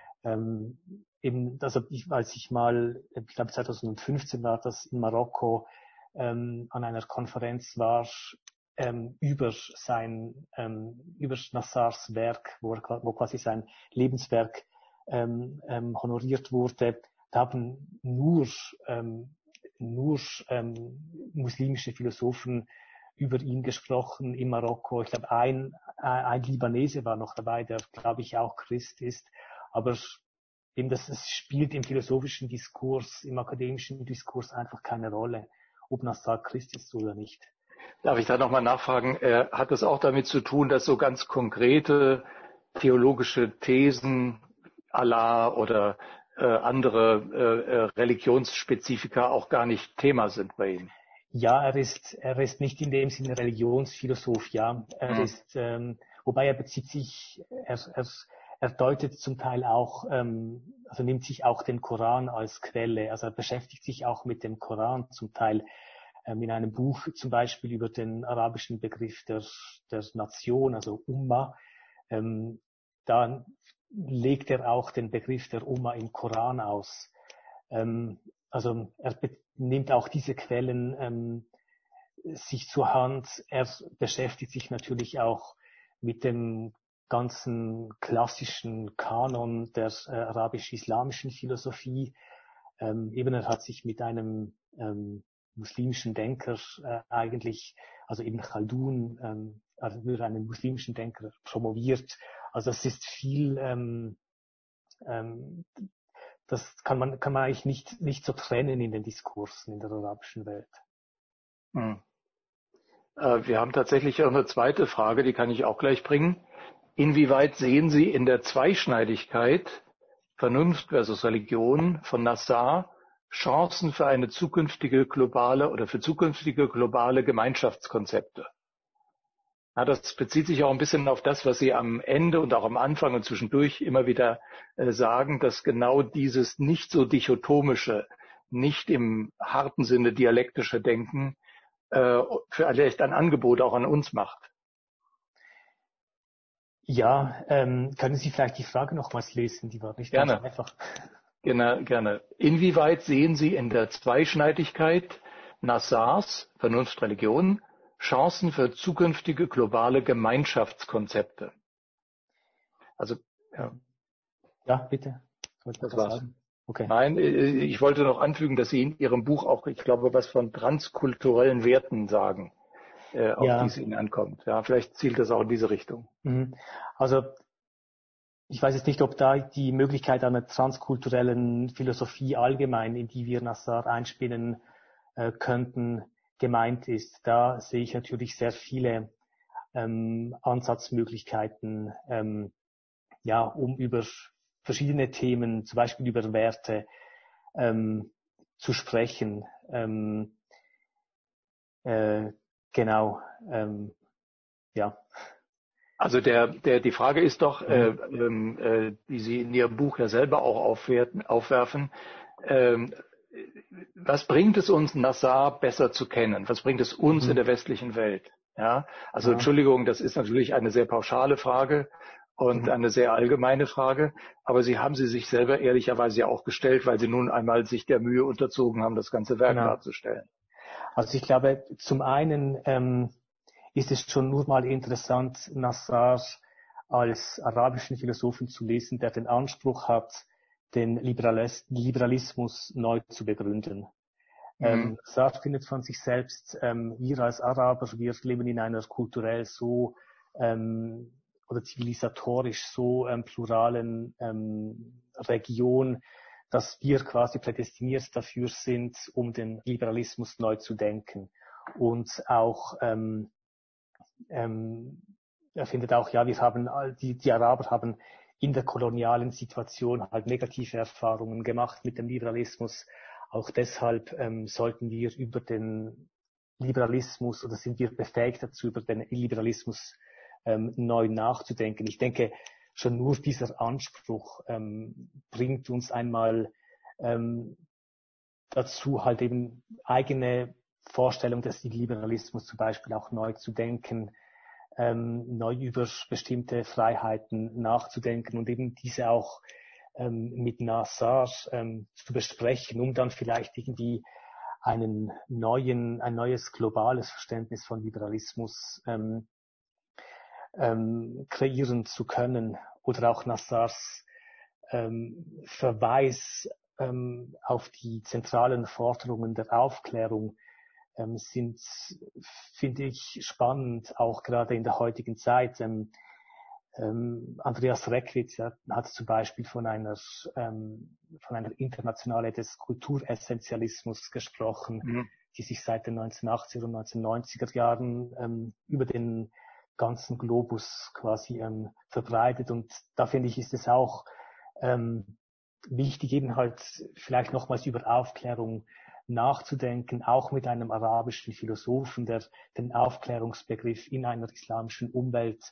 Ähm, eben, also ich, als ich mal, ich glaube zweitausendfünfzehn war das in Marokko, ähm, an einer Konferenz war, ähm, über sein, ähm, über Nassars Werk, wo, er, wo quasi sein Lebenswerk ähm, ähm, honoriert wurde, da haben nur, ähm, nur ähm, muslimische Philosophen über ihn gesprochen in Marokko. Ich glaube, ein, ein Libanese war noch dabei, der, glaube ich, auch Christ ist. Aber eben das, das spielt im philosophischen Diskurs, im akademischen Diskurs einfach keine Rolle, ob Nassar Christ ist oder nicht. Darf ich da nochmal nachfragen? Äh, hat es auch damit zu tun, dass so ganz konkrete theologische Thesen, Allah oder äh, andere äh, äh, Religionsspezifika auch gar nicht Thema sind bei Ihnen? Ja, er ist, er ist nicht in dem Sinne Religionsphilosoph, ja. Er Hm. ist, ähm, wobei er bezieht sich, er, er, er deutet zum Teil auch, ähm, also nimmt sich auch den Koran als Quelle. Also er beschäftigt sich auch mit dem Koran zum Teil. Ähm, in einem Buch zum Beispiel über den arabischen Begriff der, der Nation, also Umma, ähm, da legt er auch den Begriff der Umma im Koran aus. Ähm, also er nimmt auch diese Quellen ähm, sich zur Hand. Er beschäftigt sich natürlich auch mit dem ganzen klassischen Kanon der äh, arabisch-islamischen Philosophie. Ähm, eben er hat sich mit einem ähm, muslimischen Denker äh, eigentlich, also Ibn Khaldun, ähm, also über einen muslimischen Denker promoviert. Also das ist viel, ähm, ähm, das kann man, kann man eigentlich nicht, nicht so trennen in den Diskursen in der arabischen Welt. Hm. Äh, wir haben tatsächlich auch eine zweite Frage, die kann ich auch gleich bringen. Inwieweit sehen Sie in der Zweischneidigkeit Vernunft versus Religion von Nassar Chancen für eine zukünftige globale oder für zukünftige globale Gemeinschaftskonzepte? Ja, das bezieht sich auch ein bisschen auf das, was Sie am Ende und auch am Anfang und zwischendurch immer wieder äh, sagen, dass genau dieses nicht so dichotomische, nicht im harten Sinne dialektische Denken äh, vielleicht ein Angebot auch an uns macht. Ja, ähm, können Sie vielleicht die Frage nochmals lesen? Die war nicht ganz Gerne. einfach. Gerne, gerne. Inwieweit sehen Sie in der Zweischneidigkeit Nassars Vernunft Religion Chancen für zukünftige globale Gemeinschaftskonzepte? Also, ja, Ja, bitte. Wollte noch das was war's. sagen? Okay. Nein, ich wollte noch anfügen, dass Sie in Ihrem Buch auch, ich glaube, was von transkulturellen Werten sagen, auf die Ja, es Ihnen ankommt. Ja, vielleicht zielt das auch in diese Richtung. also ich weiß jetzt nicht, ob da die Möglichkeit einer transkulturellen Philosophie allgemein, in die wir Nassar einspinnen äh, könnten, gemeint ist. Da sehe ich natürlich sehr viele ähm, Ansatzmöglichkeiten, ähm, ja, um über verschiedene Themen, zum Beispiel über Werte, ähm, zu sprechen. Ähm, äh, genau, ähm, ja. Also der, der, die Frage ist doch, äh, äh, die Sie in Ihrem Buch ja selber auch aufwerten, aufwerfen, äh, was bringt es uns, Nassar besser zu kennen? Was bringt es uns mhm. in der westlichen Welt? Ja, also ja. Entschuldigung, das ist natürlich eine sehr pauschale Frage und mhm. eine sehr allgemeine Frage, aber Sie haben sie sich selber ehrlicherweise ja auch gestellt, weil Sie nun einmal sich der Mühe unterzogen haben, das ganze Werk genau. darzustellen. Also ich glaube, zum einen ähm, ist es schon nur mal interessant, Nassar als arabischen Philosophen zu lesen, der den Anspruch hat, den Liberalis- Liberalismus neu zu begründen. Mhm. Ähm, Nassar findet von sich selbst, ähm, wir als Araber, wir leben in einer kulturell so ähm, oder zivilisatorisch so ähm, pluralen ähm, Region, dass wir quasi prädestiniert dafür sind, um den Liberalismus neu zu denken. Und auch ähm, ähm, er findet auch, ja, wir haben, die, die Araber haben in der kolonialen Situation halt negative Erfahrungen gemacht mit dem Liberalismus. Auch deshalb ähm, sollten wir über den Liberalismus oder sind wir befähigt dazu, über den Liberalismus ähm, neu nachzudenken. Ich denke, schon nur dieser Anspruch ähm, bringt uns einmal ähm, dazu, halt eben eigene Vorstellung des Liberalismus zum Beispiel auch neu zu denken, ähm, neu über bestimmte Freiheiten nachzudenken und eben diese auch ähm, mit Nassar ähm, zu besprechen, um dann vielleicht irgendwie einen neuen, ein neues globales Verständnis von Liberalismus ähm, ähm, kreieren zu können. Oder auch Nassars ähm, Verweis ähm, auf die zentralen Forderungen der Aufklärung ähm, sind, finde ich, spannend, auch gerade in der heutigen Zeit. Ähm, ähm, Andreas Reckwitz ja, hat zum Beispiel von einer, ähm, von einer Internationale des Kulturessentialismus gesprochen, mhm. die sich seit den neunzehnhundertachtziger und neunzehnhundertneunziger Jahren ähm, über den ganzen Globus quasi ähm, verbreitet. Und da finde ich, ist es auch ähm, wichtig, eben halt vielleicht nochmals über Aufklärung nachzudenken, auch mit einem arabischen Philosophen, der den Aufklärungsbegriff in einer islamischen Umwelt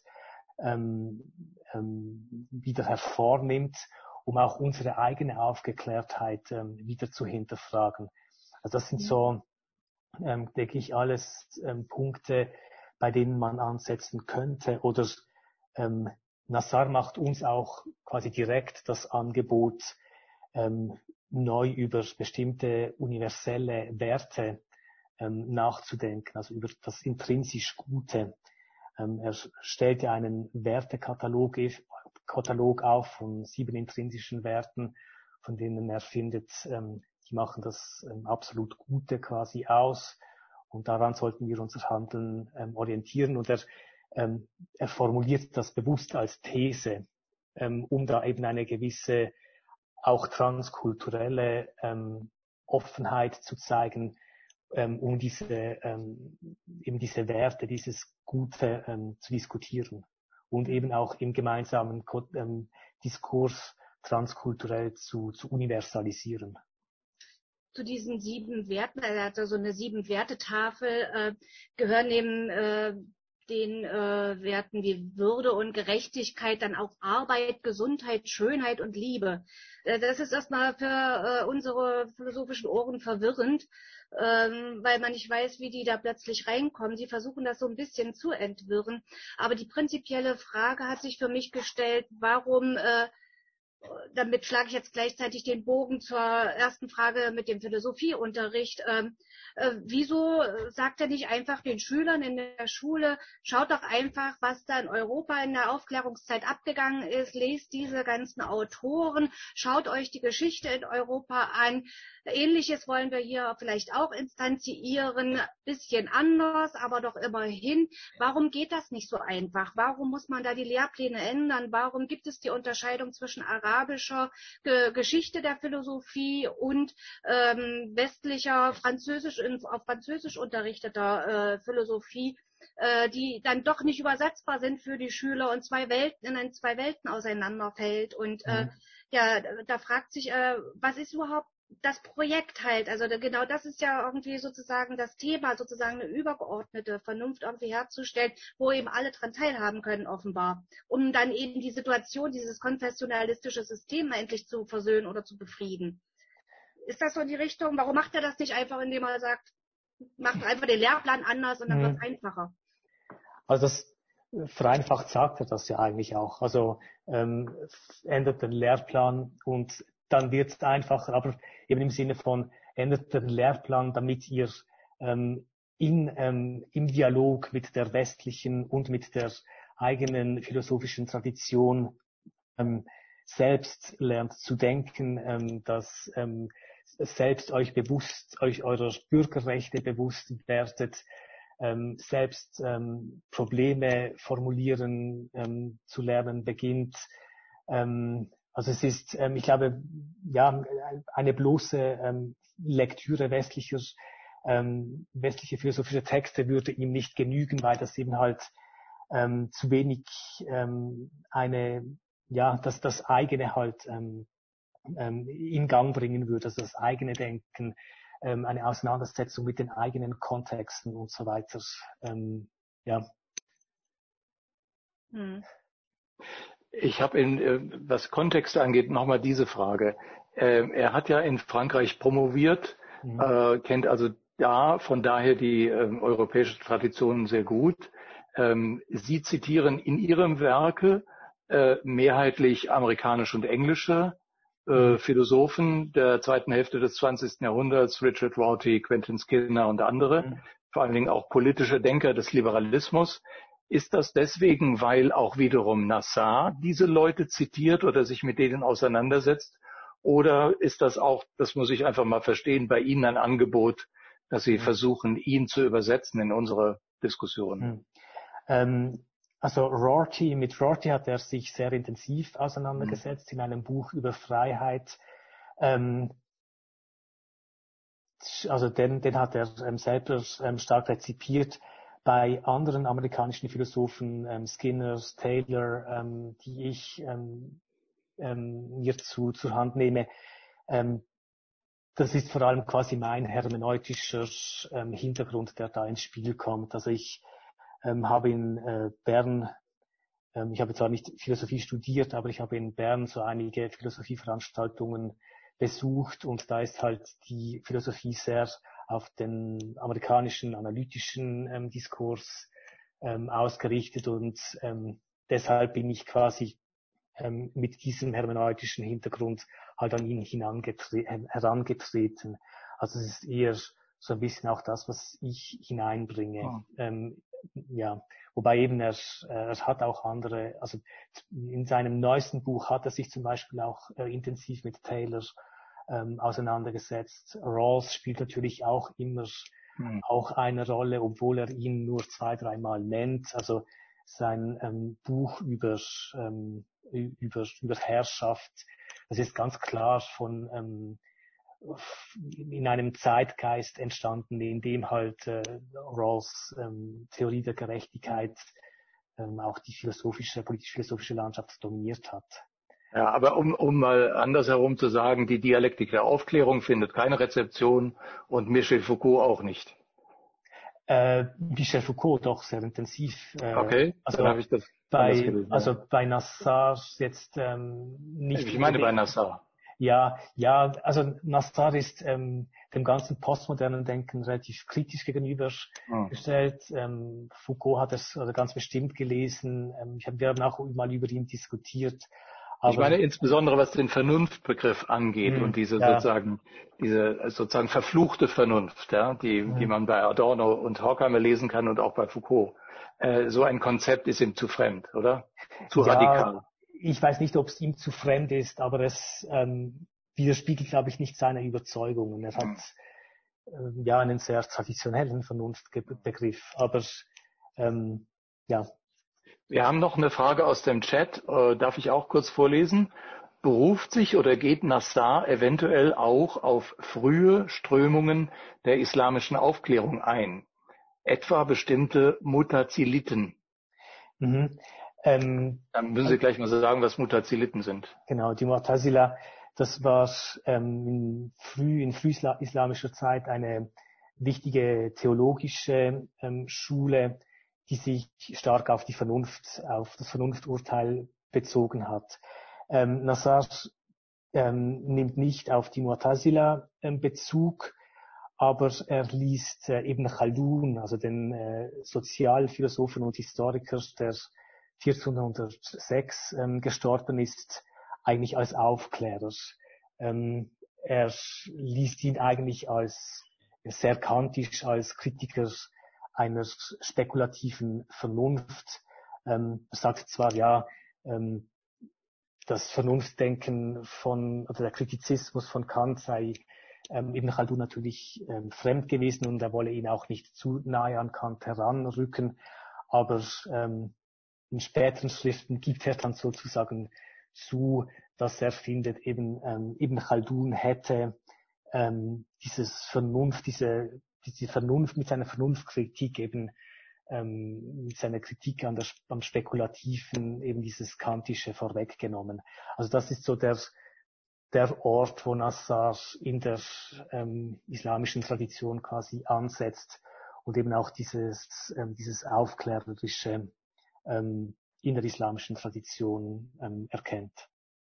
ähm, ähm, wieder hervornimmt, um auch unsere eigene Aufgeklärtheit ähm, wieder zu hinterfragen. Also das sind so, ähm, denke ich, alles ähm, Punkte, bei denen man ansetzen könnte. Oder ähm, Nassar macht uns auch quasi direkt das Angebot, ähm, neu über bestimmte universelle Werte ähm, nachzudenken, also über das intrinsisch Gute. Ähm, er stellt ja einen Wertekatalog Katalog auf von sieben intrinsischen Werten, von denen er findet, ähm, die machen das ähm, absolut Gute quasi aus. Und daran sollten wir unser Handeln ähm, orientieren. Und er, ähm, er formuliert das bewusst als These, ähm, um da eben eine gewisse auch transkulturelle ähm, Offenheit zu zeigen, ähm, um diese ähm, eben diese Werte, dieses Gute ähm, zu diskutieren und eben auch im gemeinsamen ähm, Diskurs transkulturell zu, zu universalisieren. Zu diesen sieben Werten, er hat da so eine sieben-Werte-Tafel, äh, gehören neben äh, den äh, Werten wie Würde und Gerechtigkeit dann auch Arbeit, Gesundheit, Schönheit und Liebe. Äh, das ist erstmal für äh, unsere philosophischen Ohren verwirrend, ähm, weil man nicht weiß, wie die da plötzlich reinkommen. Sie versuchen das so ein bisschen zu entwirren. Aber die prinzipielle Frage hat sich für mich gestellt, warum äh, damit schlage ich jetzt gleichzeitig den Bogen zur ersten Frage mit dem Philosophieunterricht. Ähm, äh, wieso sagt er nicht einfach den Schülern in der Schule, schaut doch einfach, was da in Europa in der Aufklärungszeit abgegangen ist, lest diese ganzen Autoren, schaut euch die Geschichte in Europa an, Ähnliches wollen wir hier vielleicht auch instanzieren, bisschen anders, aber doch immerhin. Warum geht das nicht so einfach? Warum muss man da die Lehrpläne ändern? Warum gibt es die Unterscheidung zwischen arabischer Ge- Geschichte der Philosophie und ähm, westlicher, französisch auf Französisch unterrichteter äh, Philosophie, äh, die dann doch nicht übersetzbar sind für die Schüler und zwei Welten in ein zwei Welten auseinanderfällt? Und äh, Mhm. ja, da fragt sich, äh, was ist überhaupt das Projekt halt, also da, genau das ist ja irgendwie sozusagen das Thema, sozusagen eine übergeordnete Vernunft irgendwie herzustellen, wo eben alle dran teilhaben können offenbar, um dann eben die Situation, dieses konfessionalistische System endlich zu versöhnen oder zu befrieden. Ist das so in die Richtung? Warum macht er das nicht einfach, indem er sagt, macht einfach den Lehrplan anders und dann wird es einfacher? Also das vereinfacht sagt er das ja eigentlich auch. Also ähm, ändert den Lehrplan und dann wird es einfacher, aber eben im Sinne von ändert den Lehrplan, damit ihr ähm, in, ähm, im Dialog mit der westlichen und mit der eigenen philosophischen Tradition ähm, selbst lernt zu denken, ähm, dass ähm, selbst euch bewusst, euch eurer Bürgerrechte bewusst werdet, ähm, selbst ähm, Probleme formulieren ähm, zu lernen beginnt. Ähm, also es ist, ähm, ich glaube, ja, eine bloße ähm, Lektüre westlicher, ähm, westliche philosophische Texte würde ihm nicht genügen, weil das eben halt ähm, zu wenig ähm, eine, ja, dass das eigene halt ähm, ähm, in Gang bringen würde, also das eigene Denken, ähm, eine Auseinandersetzung mit den eigenen Kontexten und so weiter. Ähm, ja. Hm. Ich habe in, äh, was Kontexte angeht, nochmal diese Frage. Äh, er hat ja in Frankreich promoviert, Mhm. äh, kennt also da von daher die äh, europäische Tradition sehr gut. Ähm, Sie zitieren in Ihrem Werke äh, mehrheitlich amerikanische und englische äh, Mhm. Philosophen der zweiten Hälfte des zwanzigsten Jahrhunderts, Richard Rorty, Quentin Skinner und andere, Mhm. vor allen Dingen auch politische Denker des Liberalismus. Ist das deswegen, weil auch wiederum Nassar diese Leute zitiert oder sich mit denen auseinandersetzt? Oder ist das auch, das muss ich einfach mal verstehen, bei Ihnen ein Angebot, dass Sie Mhm. versuchen, ihn zu übersetzen in unsere Diskussion? Mhm. Ähm, also Rorty, mit Rorty hat er sich sehr intensiv auseinandergesetzt mhm. in einem Buch über Freiheit. Ähm, also den, den hat er ähm, selber ähm, stark rezipiert. Bei anderen amerikanischen Philosophen, ähm, Skinner, Taylor, ähm, die ich ähm, ähm, mir zu, zur Hand nehme, ähm, das ist vor allem quasi mein hermeneutischer ähm, Hintergrund, der da ins Spiel kommt. Also ich ähm, habe in äh, Bern, ähm, ich habe zwar nicht Philosophie studiert, aber ich habe in Bern so einige Philosophieveranstaltungen besucht und da ist halt die Philosophie sehr auf den amerikanischen analytischen ähm, Diskurs ähm, ausgerichtet und ähm, deshalb bin ich quasi ähm, mit diesem hermeneutischen Hintergrund halt an ihn hinangetre- herangetreten. Also es ist eher so ein bisschen auch das, was ich hineinbringe. Oh. Ähm, ja, wobei eben er, er hat auch andere, also in seinem neuesten Buch hat er sich zum Beispiel auch äh, intensiv mit Taylor ähm, auseinandergesetzt. Rawls spielt natürlich auch immer hm. auch eine Rolle, obwohl er ihn nur zwei, dreimal nennt. Also sein ähm, Buch über, ähm, über, über Herrschaft, das ist ganz klar von ähm, in einem Zeitgeist entstanden, in dem halt äh, Rawls ähm, Theorie der Gerechtigkeit ähm, auch die philosophische, politisch-philosophische Landschaft dominiert hat. Ja, aber um, um mal andersherum zu sagen, die Dialektik der Aufklärung findet keine Rezeption und Michel Foucault auch nicht. Äh, Michel Foucault doch sehr intensiv. Äh, okay, also dann habe ich das bei, anders gelesen. also ja. bei Nassar jetzt ähm, nicht. Ich meine bei Nassar. Ja, ja, also Nassar ist ähm, dem ganzen postmodernen Denken relativ kritisch gegenübergestellt. Hm. Ähm, Foucault hat es also ganz bestimmt gelesen. Ähm, ich hab, wir haben auch mal über ihn diskutiert. Aber, ich meine insbesondere, was den Vernunftbegriff angeht mh, und diese ja. sozusagen diese sozusagen verfluchte Vernunft, ja, die, mh. die man bei Adorno und Horkheimer lesen kann und auch bei Foucault. Äh, so ein Konzept ist ihm zu fremd, oder? Zu ja, radikal. Ich weiß nicht, ob es ihm zu fremd ist, aber es, ähm, widerspiegelt, glaube ich, nicht seine Überzeugungen. Er hat äh, ja einen sehr traditionellen Vernunftbegriff, aber ähm, ja. Wir haben noch eine Frage aus dem Chat, äh, darf ich auch kurz vorlesen? Beruft sich oder geht Nassar eventuell auch auf frühe Strömungen der islamischen Aufklärung ein, etwa bestimmte Mutaziliten? Mhm. Ähm, Dann müssen Sie gleich mal sagen, was Mutaziliten sind. Genau, die Mu'tazila, das war ähm, in, früh, in frühislamischer Zeit eine wichtige theologische ähm, Schule, die sich stark auf die Vernunft, auf das Vernunfturteil bezogen hat. Ähm, Nassar ähm, nimmt nicht auf die Mu'tazila ähm, Bezug, aber er liest äh, Ibn Khaldun, also den äh, Sozialphilosophen und Historiker, der vierzehnhundertsechs ähm, gestorben ist, eigentlich als Aufklärer. Ähm, er liest ihn eigentlich als sehr kantisch, als Kritiker einer spekulativen Vernunft. Ähm, er sagt zwar, ja, ähm, das Vernunftdenken von, oder der Kritizismus von Kant sei ähm, Ibn Khaldun natürlich ähm, fremd gewesen und er wolle ihn auch nicht zu nahe an Kant heranrücken, aber ähm, in späteren Schriften gibt er dann sozusagen zu, dass er findet, eben ähm, Ibn Khaldun hätte ähm, dieses Vernunft, diese, diese Vernunft mit seiner Vernunftkritik eben ähm, mit seiner Kritik an der, am Spekulativen eben dieses Kantische vorweggenommen. Also das ist so der der Ort, wo Nassar in der ähm, islamischen Tradition quasi ansetzt und eben auch dieses ähm, dieses aufklärerische ähm, in der islamischen Tradition ähm, erkennt.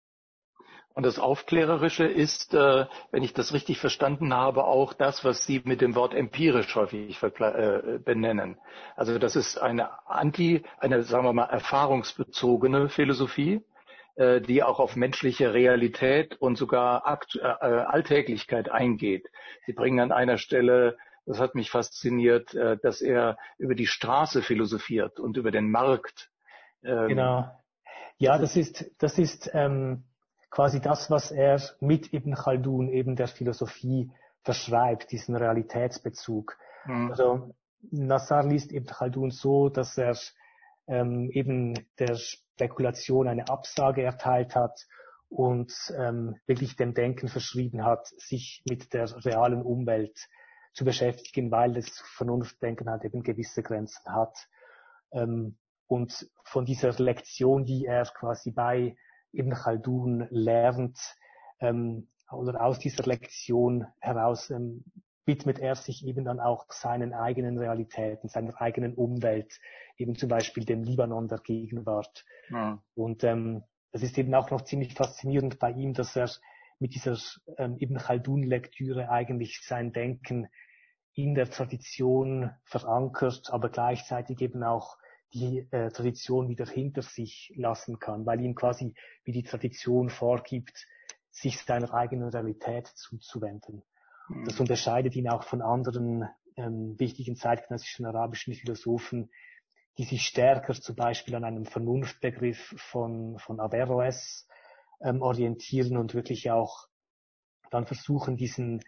Und das Aufklärerische ist, äh, wenn ich das richtig verstanden habe, auch das, was Sie mit dem Wort empirisch häufig äh, benennen. Also das ist eine anti, eine, sagen wir mal, erfahrungsbezogene Philosophie, äh, die auch auf menschliche Realität und sogar Akt, äh, Alltäglichkeit eingeht. Sie bringen an einer Stelle, das hat mich fasziniert, äh, dass er über die Straße philosophiert und über den Markt. Ähm, genau. Ja, das ist, das ist ähm, quasi das, was er mit Ibn Khaldun eben der Philosophie verschreibt, diesen Realitätsbezug. Mhm. Also Nassar liest Ibn Khaldun so, dass er ähm, eben der Spekulation eine Absage erteilt hat und ähm, wirklich dem Denken verschrieben hat, sich mit der realen Umwelt zu beschäftigen, weil das Vernunftdenken halt eben gewisse Grenzen hat. Ähm, und von dieser Lektion, die er quasi bei Ibn Khaldun lernt, ähm, oder aus dieser Lektion heraus ähm, widmet er sich eben dann auch seinen eigenen Realitäten, seiner eigenen Umwelt, eben zum Beispiel dem Libanon der Gegenwart. Ja. Und ähm, es ist eben auch noch ziemlich faszinierend bei ihm, dass er mit dieser ähm, Ibn Khaldun-Lektüre eigentlich sein Denken in der Tradition verankert, aber gleichzeitig eben auch die äh, Tradition wieder hinter sich lassen kann, weil ihm quasi wie die Tradition vorgibt, sich seiner eigenen Realität zuzuwenden. Mhm. Das unterscheidet ihn auch von anderen ähm, wichtigen zeitgenössischen arabischen Philosophen, die sich stärker zum Beispiel an einem Vernunftbegriff von, von Averroes ähm, orientieren und wirklich auch dann versuchen, diesen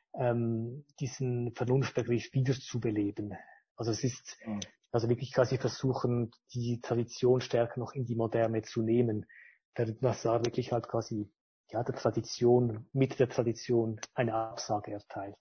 ähm, diesen Vernunftbegriff wiederzubeleben. Also es ist mhm. also wirklich quasi versuchen, die Tradition stärker noch in die Moderne zu nehmen. Der Nassar wirklich halt quasi ja der Tradition, mit der Tradition eine Absage erteilt.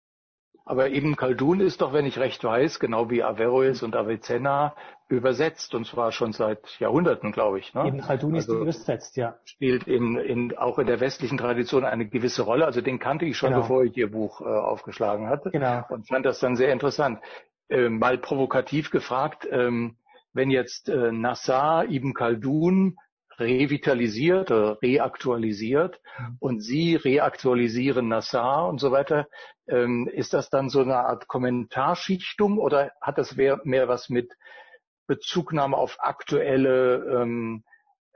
Aber Ibn Khaldun ist doch, wenn ich recht weiß, genau wie Averroes und Avicenna, übersetzt, und zwar schon seit Jahrhunderten, glaube ich. Ne? Ibn Khaldun also ist übersetzt, ja. Spielt in, in, auch in der westlichen Tradition eine gewisse Rolle. Also den kannte ich schon, genau. bevor ich Ihr Buch äh, aufgeschlagen hatte. Genau. Und fand das dann sehr interessant. Äh, mal provokativ gefragt, ähm, wenn jetzt äh, Nassar Ibn Khaldun revitalisiert oder reaktualisiert mhm. und Sie reaktualisieren Nassar und so weiter, ähm, ist das dann so eine Art Kommentarschichtung oder hat das mehr, mehr was mit Bezugnahme auf aktuelle ähm,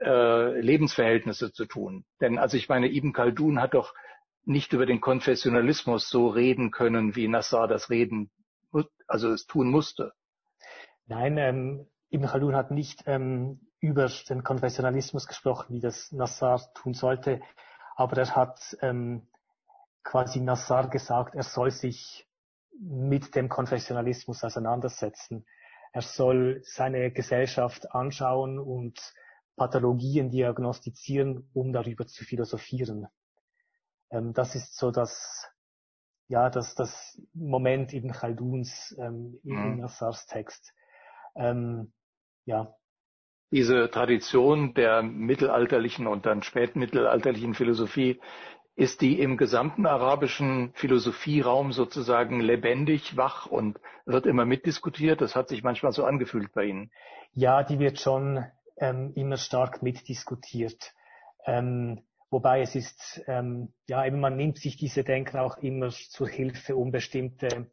äh, Lebensverhältnisse zu tun? Denn also ich meine, Ibn Khaldun hat doch nicht über den Konfessionalismus so reden können, wie Nassar das reden, also es tun musste. Nein, ähm, Ibn Khaldun hat nicht ähm, über den Konfessionalismus gesprochen, wie das Nassar tun sollte. aber er hat ähm, quasi Nassar gesagt, er soll sich mit dem Konfessionalismus auseinandersetzen. Er soll seine Gesellschaft anschauen und Pathologien diagnostizieren, um darüber zu philosophieren. Ähm, das ist so das, ja, das, das Moment Ibn Chalduns ähm, in, in Nassars Text. Ähm, ja. Diese Tradition der mittelalterlichen und dann spätmittelalterlichen Philosophie, ist die im gesamten arabischen Philosophieraum sozusagen lebendig, wach und wird immer mitdiskutiert? Das hat sich manchmal so angefühlt bei Ihnen. Ja, die wird schon ähm, immer stark mitdiskutiert. Ähm, wobei es ist, ähm, ja, eben man nimmt sich diese Denker auch immer zur Hilfe, um bestimmte,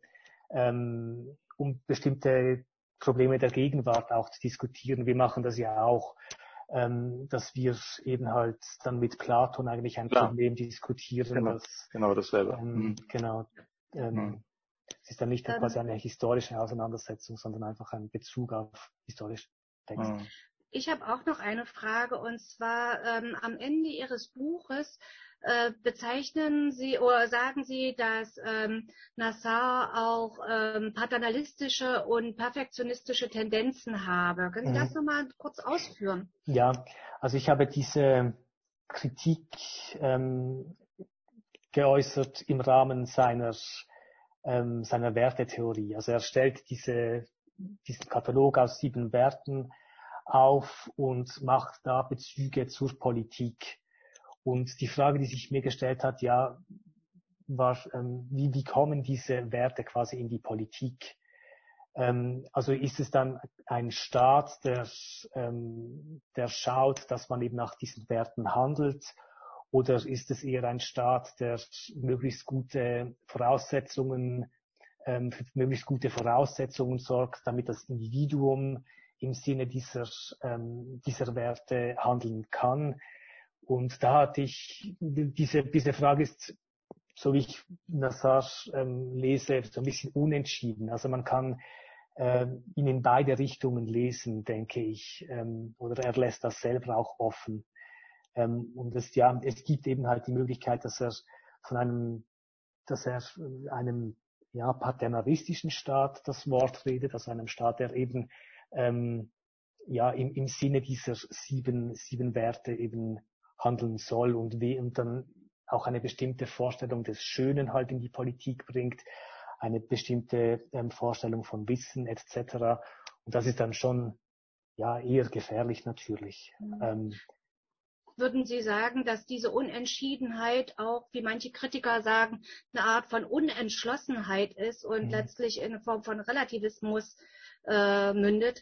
ähm, um bestimmte Probleme der Gegenwart auch zu diskutieren. Wir machen das ja auch, ähm, dass wir eben halt dann mit Platon eigentlich ein Klar. Problem diskutieren. Genau, das, genau dasselbe. Ähm, mhm. Genau. Ähm, mhm. Es ist dann nicht Ähm, quasi eine historische Auseinandersetzung, sondern einfach ein Bezug auf historische Texte. Mhm. Ich habe auch noch eine Frage, und zwar ähm, am Ende Ihres Buches äh, bezeichnen Sie oder sagen Sie, dass ähm, Nassar auch ähm, paternalistische und perfektionistische Tendenzen habe. Können Sie Mhm. das nochmal kurz ausführen? Ja, also ich habe diese Kritik ähm, geäußert im Rahmen seiner ähm, seiner Wertetheorie. Also er stellt diese, diesen Katalog aus sieben Werten auf und macht da Bezüge zur Politik. Und die Frage, die sich mir gestellt hat, ja, war, ähm, wie, wie kommen diese Werte quasi in die Politik? Ähm, also ist es dann ein Staat, der, ähm, der schaut, dass man eben nach diesen Werten handelt? Oder ist es eher ein Staat, der möglichst gute Voraussetzungen, ähm, für möglichst gute Voraussetzungen sorgt, damit das Individuum im Sinne dieser, ähm, dieser Werte handeln kann? Und da hatte ich, diese, diese Frage ist, so wie ich Nassar ähm, lese, so ein bisschen unentschieden. Also man kann äh, ihn in beide Richtungen lesen, denke ich, ähm, oder er lässt das selber auch offen. Ähm, und es, ja, es gibt eben halt die Möglichkeit, dass er von einem, dass er einem ja, paternalistischen Staat das Wort redet, also einem Staat, der eben ähm, ja im, im Sinne dieser sieben, sieben Werte eben handeln soll und, wie, und dann auch eine bestimmte Vorstellung des Schönen halt in die Politik bringt, eine bestimmte ähm, Vorstellung von Wissen et cetera. Und das ist dann schon ja eher gefährlich natürlich. Mhm. Ähm, Würden Sie sagen, dass diese Unentschiedenheit auch, wie manche Kritiker sagen, eine Art von Unentschlossenheit ist und Mhm. letztlich in eine Form von Relativismus äh, mündet?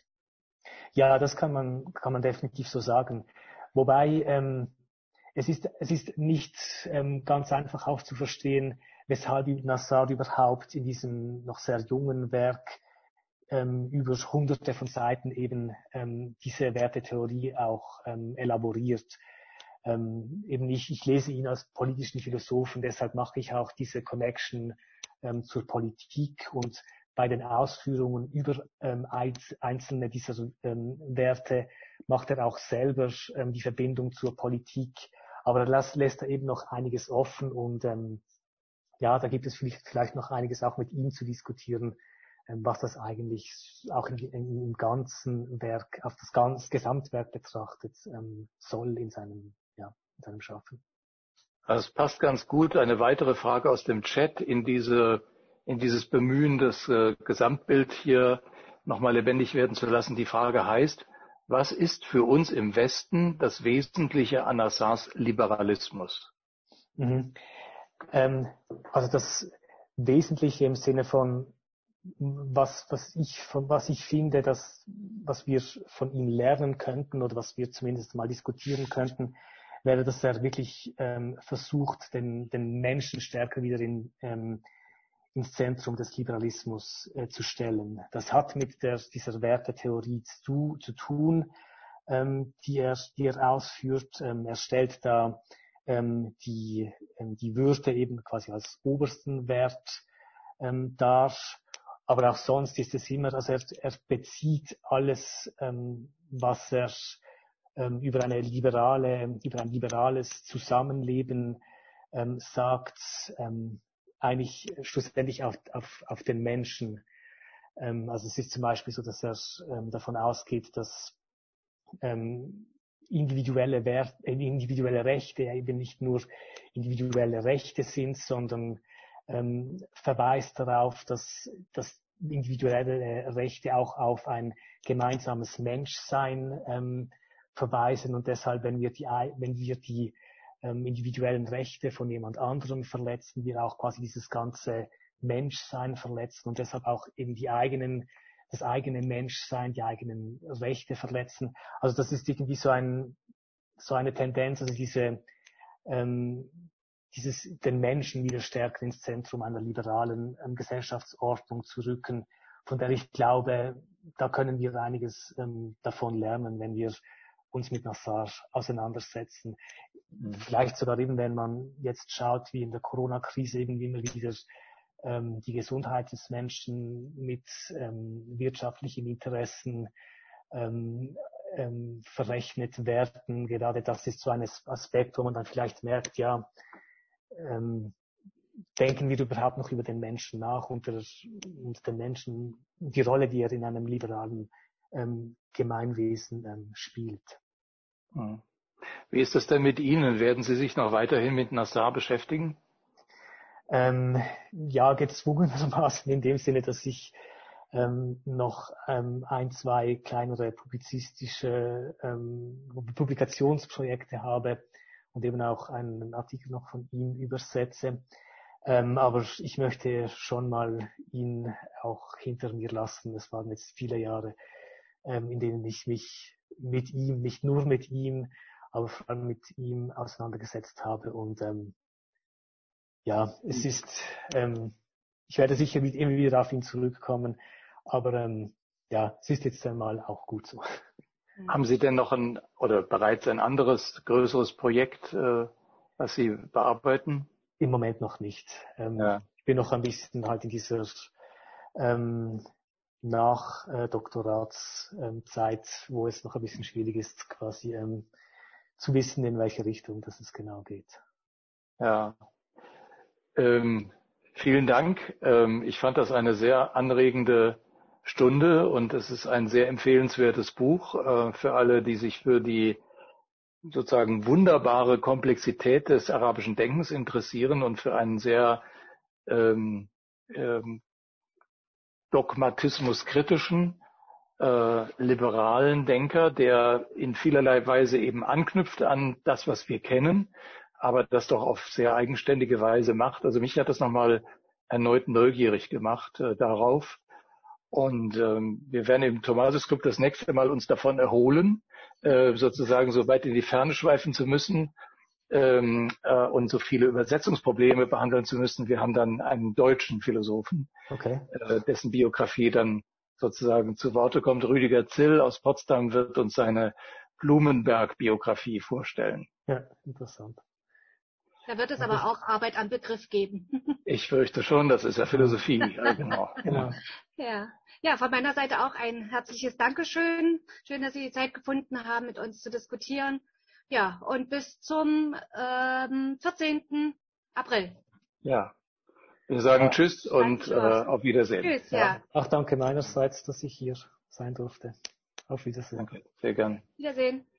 Ja, das kann man, kann man definitiv so sagen. Wobei ähm, es ist, es ist nicht ähm, ganz einfach auch zu verstehen, weshalb Nassar überhaupt in diesem noch sehr jungen Werk ähm, über hunderte von Seiten eben ähm, diese Wertetheorie auch ähm, elaboriert. Ähm, eben ich, ich lese ihn als politischen Philosophen, deshalb mache ich auch diese Connection ähm, zur Politik und bei den Ausführungen über ähm, einzelne dieser ähm, Werte macht er auch selber ähm, die Verbindung zur Politik, aber er lässt, lässt er eben noch einiges offen und ähm, ja, da gibt es vielleicht, vielleicht noch einiges auch mit ihm zu diskutieren, ähm, was das eigentlich auch in, in, im ganzen Werk, auf das ganze Gesamtwerk betrachtet ähm, soll in seinem, ja, in seinem Schaffen. Also es passt ganz gut. Eine weitere Frage aus dem Chat in diese, in dieses Bemühen, das äh, Gesamtbild hier nochmal lebendig werden zu lassen. Die Frage heißt, was ist für uns im Westen das Wesentliche an Nassars Liberalismus? Mhm. Ähm, also das Wesentliche im Sinne von was, was ich, von was ich finde, dass, was wir von ihm lernen könnten oder was wir zumindest mal diskutieren könnten, wäre, dass er wirklich ähm, versucht, den, den Menschen stärker wieder in, ähm, ins Zentrum des Liberalismus äh, zu stellen. Das hat mit der, dieser Wertetheorie zu, zu tun, ähm, die er, die er ausführt. Ähm, er stellt da ähm, die, ähm, die Würde eben quasi als obersten Wert ähm, dar. Aber auch sonst ist es immer, also er, er bezieht alles, ähm, was er ähm, über eine liberale, über ein liberales Zusammenleben ähm, sagt, ähm, eigentlich schlussendlich auf, auf, auf den Menschen. Ähm, also es ist zum Beispiel so, dass er ähm, davon ausgeht, dass ähm, individuelle Wert, äh, individuelle Rechte eben nicht nur individuelle Rechte sind, sondern ähm, verweist darauf, dass, dass individuelle Rechte auch auf ein gemeinsames Menschsein ähm, verweisen und deshalb, wenn wir die, wenn wir die ähm, individuellen Rechte von jemand anderem verletzen, wir auch quasi dieses ganze Menschsein verletzen und deshalb auch eben die eigenen, das eigene Menschsein, die eigenen Rechte verletzen. Also das ist irgendwie so ein, so eine Tendenz, also diese, ähm, dieses, den Menschen wieder stärker ins Zentrum einer liberalen ähm, Gesellschaftsordnung zu rücken, von der ich glaube, da können wir einiges ähm, davon lernen, wenn wir uns mit Nassar auseinandersetzen. Mhm. Vielleicht sogar eben, wenn man jetzt schaut, wie in der Corona-Krise eben immer wieder ähm, die Gesundheit des Menschen mit ähm, wirtschaftlichen Interessen ähm, ähm, verrechnet werden. Gerade das ist so ein Aspekt, wo man dann vielleicht merkt, ja, ähm, denken wir überhaupt noch über den Menschen nach und, der, und den Menschen, die Rolle, die er in einem liberalen ähm, Gemeinwesen ähm, spielt. Wie ist das denn mit Ihnen? Werden Sie sich noch weiterhin mit Nassar beschäftigen? Ähm, ja, gezwungenermaßen in dem Sinne, dass ich ähm, noch ähm, ein, zwei kleinere publizistische ähm, Publikationsprojekte habe und eben auch einen Artikel noch von ihm übersetze. Ähm, aber ich möchte schon mal ihn auch hinter mir lassen. Es waren jetzt viele Jahre, ähm, in denen ich mich mit ihm, nicht nur mit ihm, aber vor allem mit ihm auseinandergesetzt habe. Und ähm, ja, es ist, ähm, ich werde sicher immer wieder auf ihn zurückkommen, aber ähm, ja, es ist jetzt einmal auch gut so. Haben Sie denn noch ein oder bereits ein anderes, größeres Projekt, äh, was Sie bearbeiten? Im Moment noch nicht. Ähm, ja. Ich bin noch ein bisschen halt in dieser ähm, nach äh, Doktoratszeit, ähm, wo es noch ein bisschen schwierig ist, quasi ähm, zu wissen, in welche Richtung das es genau geht. Ja. Ähm, vielen Dank. Ähm, ich fand das eine sehr anregende Stunde und es ist ein sehr empfehlenswertes Buch äh, für alle, die sich für die sozusagen wunderbare Komplexität des arabischen Denkens interessieren und für einen sehr ähm, ähm, dogmatismuskritischen, äh, liberalen Denker, der in vielerlei Weise eben anknüpft an das, was wir kennen, aber das doch auf sehr eigenständige Weise macht. Also mich hat das nochmal erneut neugierig gemacht äh, darauf. Und ähm, wir werden im Thomasius Club das nächste Mal uns davon erholen, äh, sozusagen so weit in die Ferne schweifen zu müssen ähm, äh, und so viele Übersetzungsprobleme behandeln zu müssen. Wir haben dann einen deutschen Philosophen, okay. äh, dessen Biografie dann sozusagen zu Worte kommt. Rüdiger Zill aus Potsdam wird uns seine Blumenberg-Biografie vorstellen. Ja, interessant. Da wird es aber auch Arbeit am Begriff geben. Ich fürchte schon, das ist ja Philosophie. Ja, genau. Genau. Ja. Ja, von meiner Seite auch ein herzliches Dankeschön. Schön, dass Sie die Zeit gefunden haben, mit uns zu diskutieren. Ja, und bis zum ähm, vierzehnten April. Ja, wir sagen ja. Tschüss und äh, auf Wiedersehen. Tschüss, ja. ja. Ach, danke meinerseits, dass ich hier sein durfte. Auf Wiedersehen. Danke, sehr gern. Wiedersehen.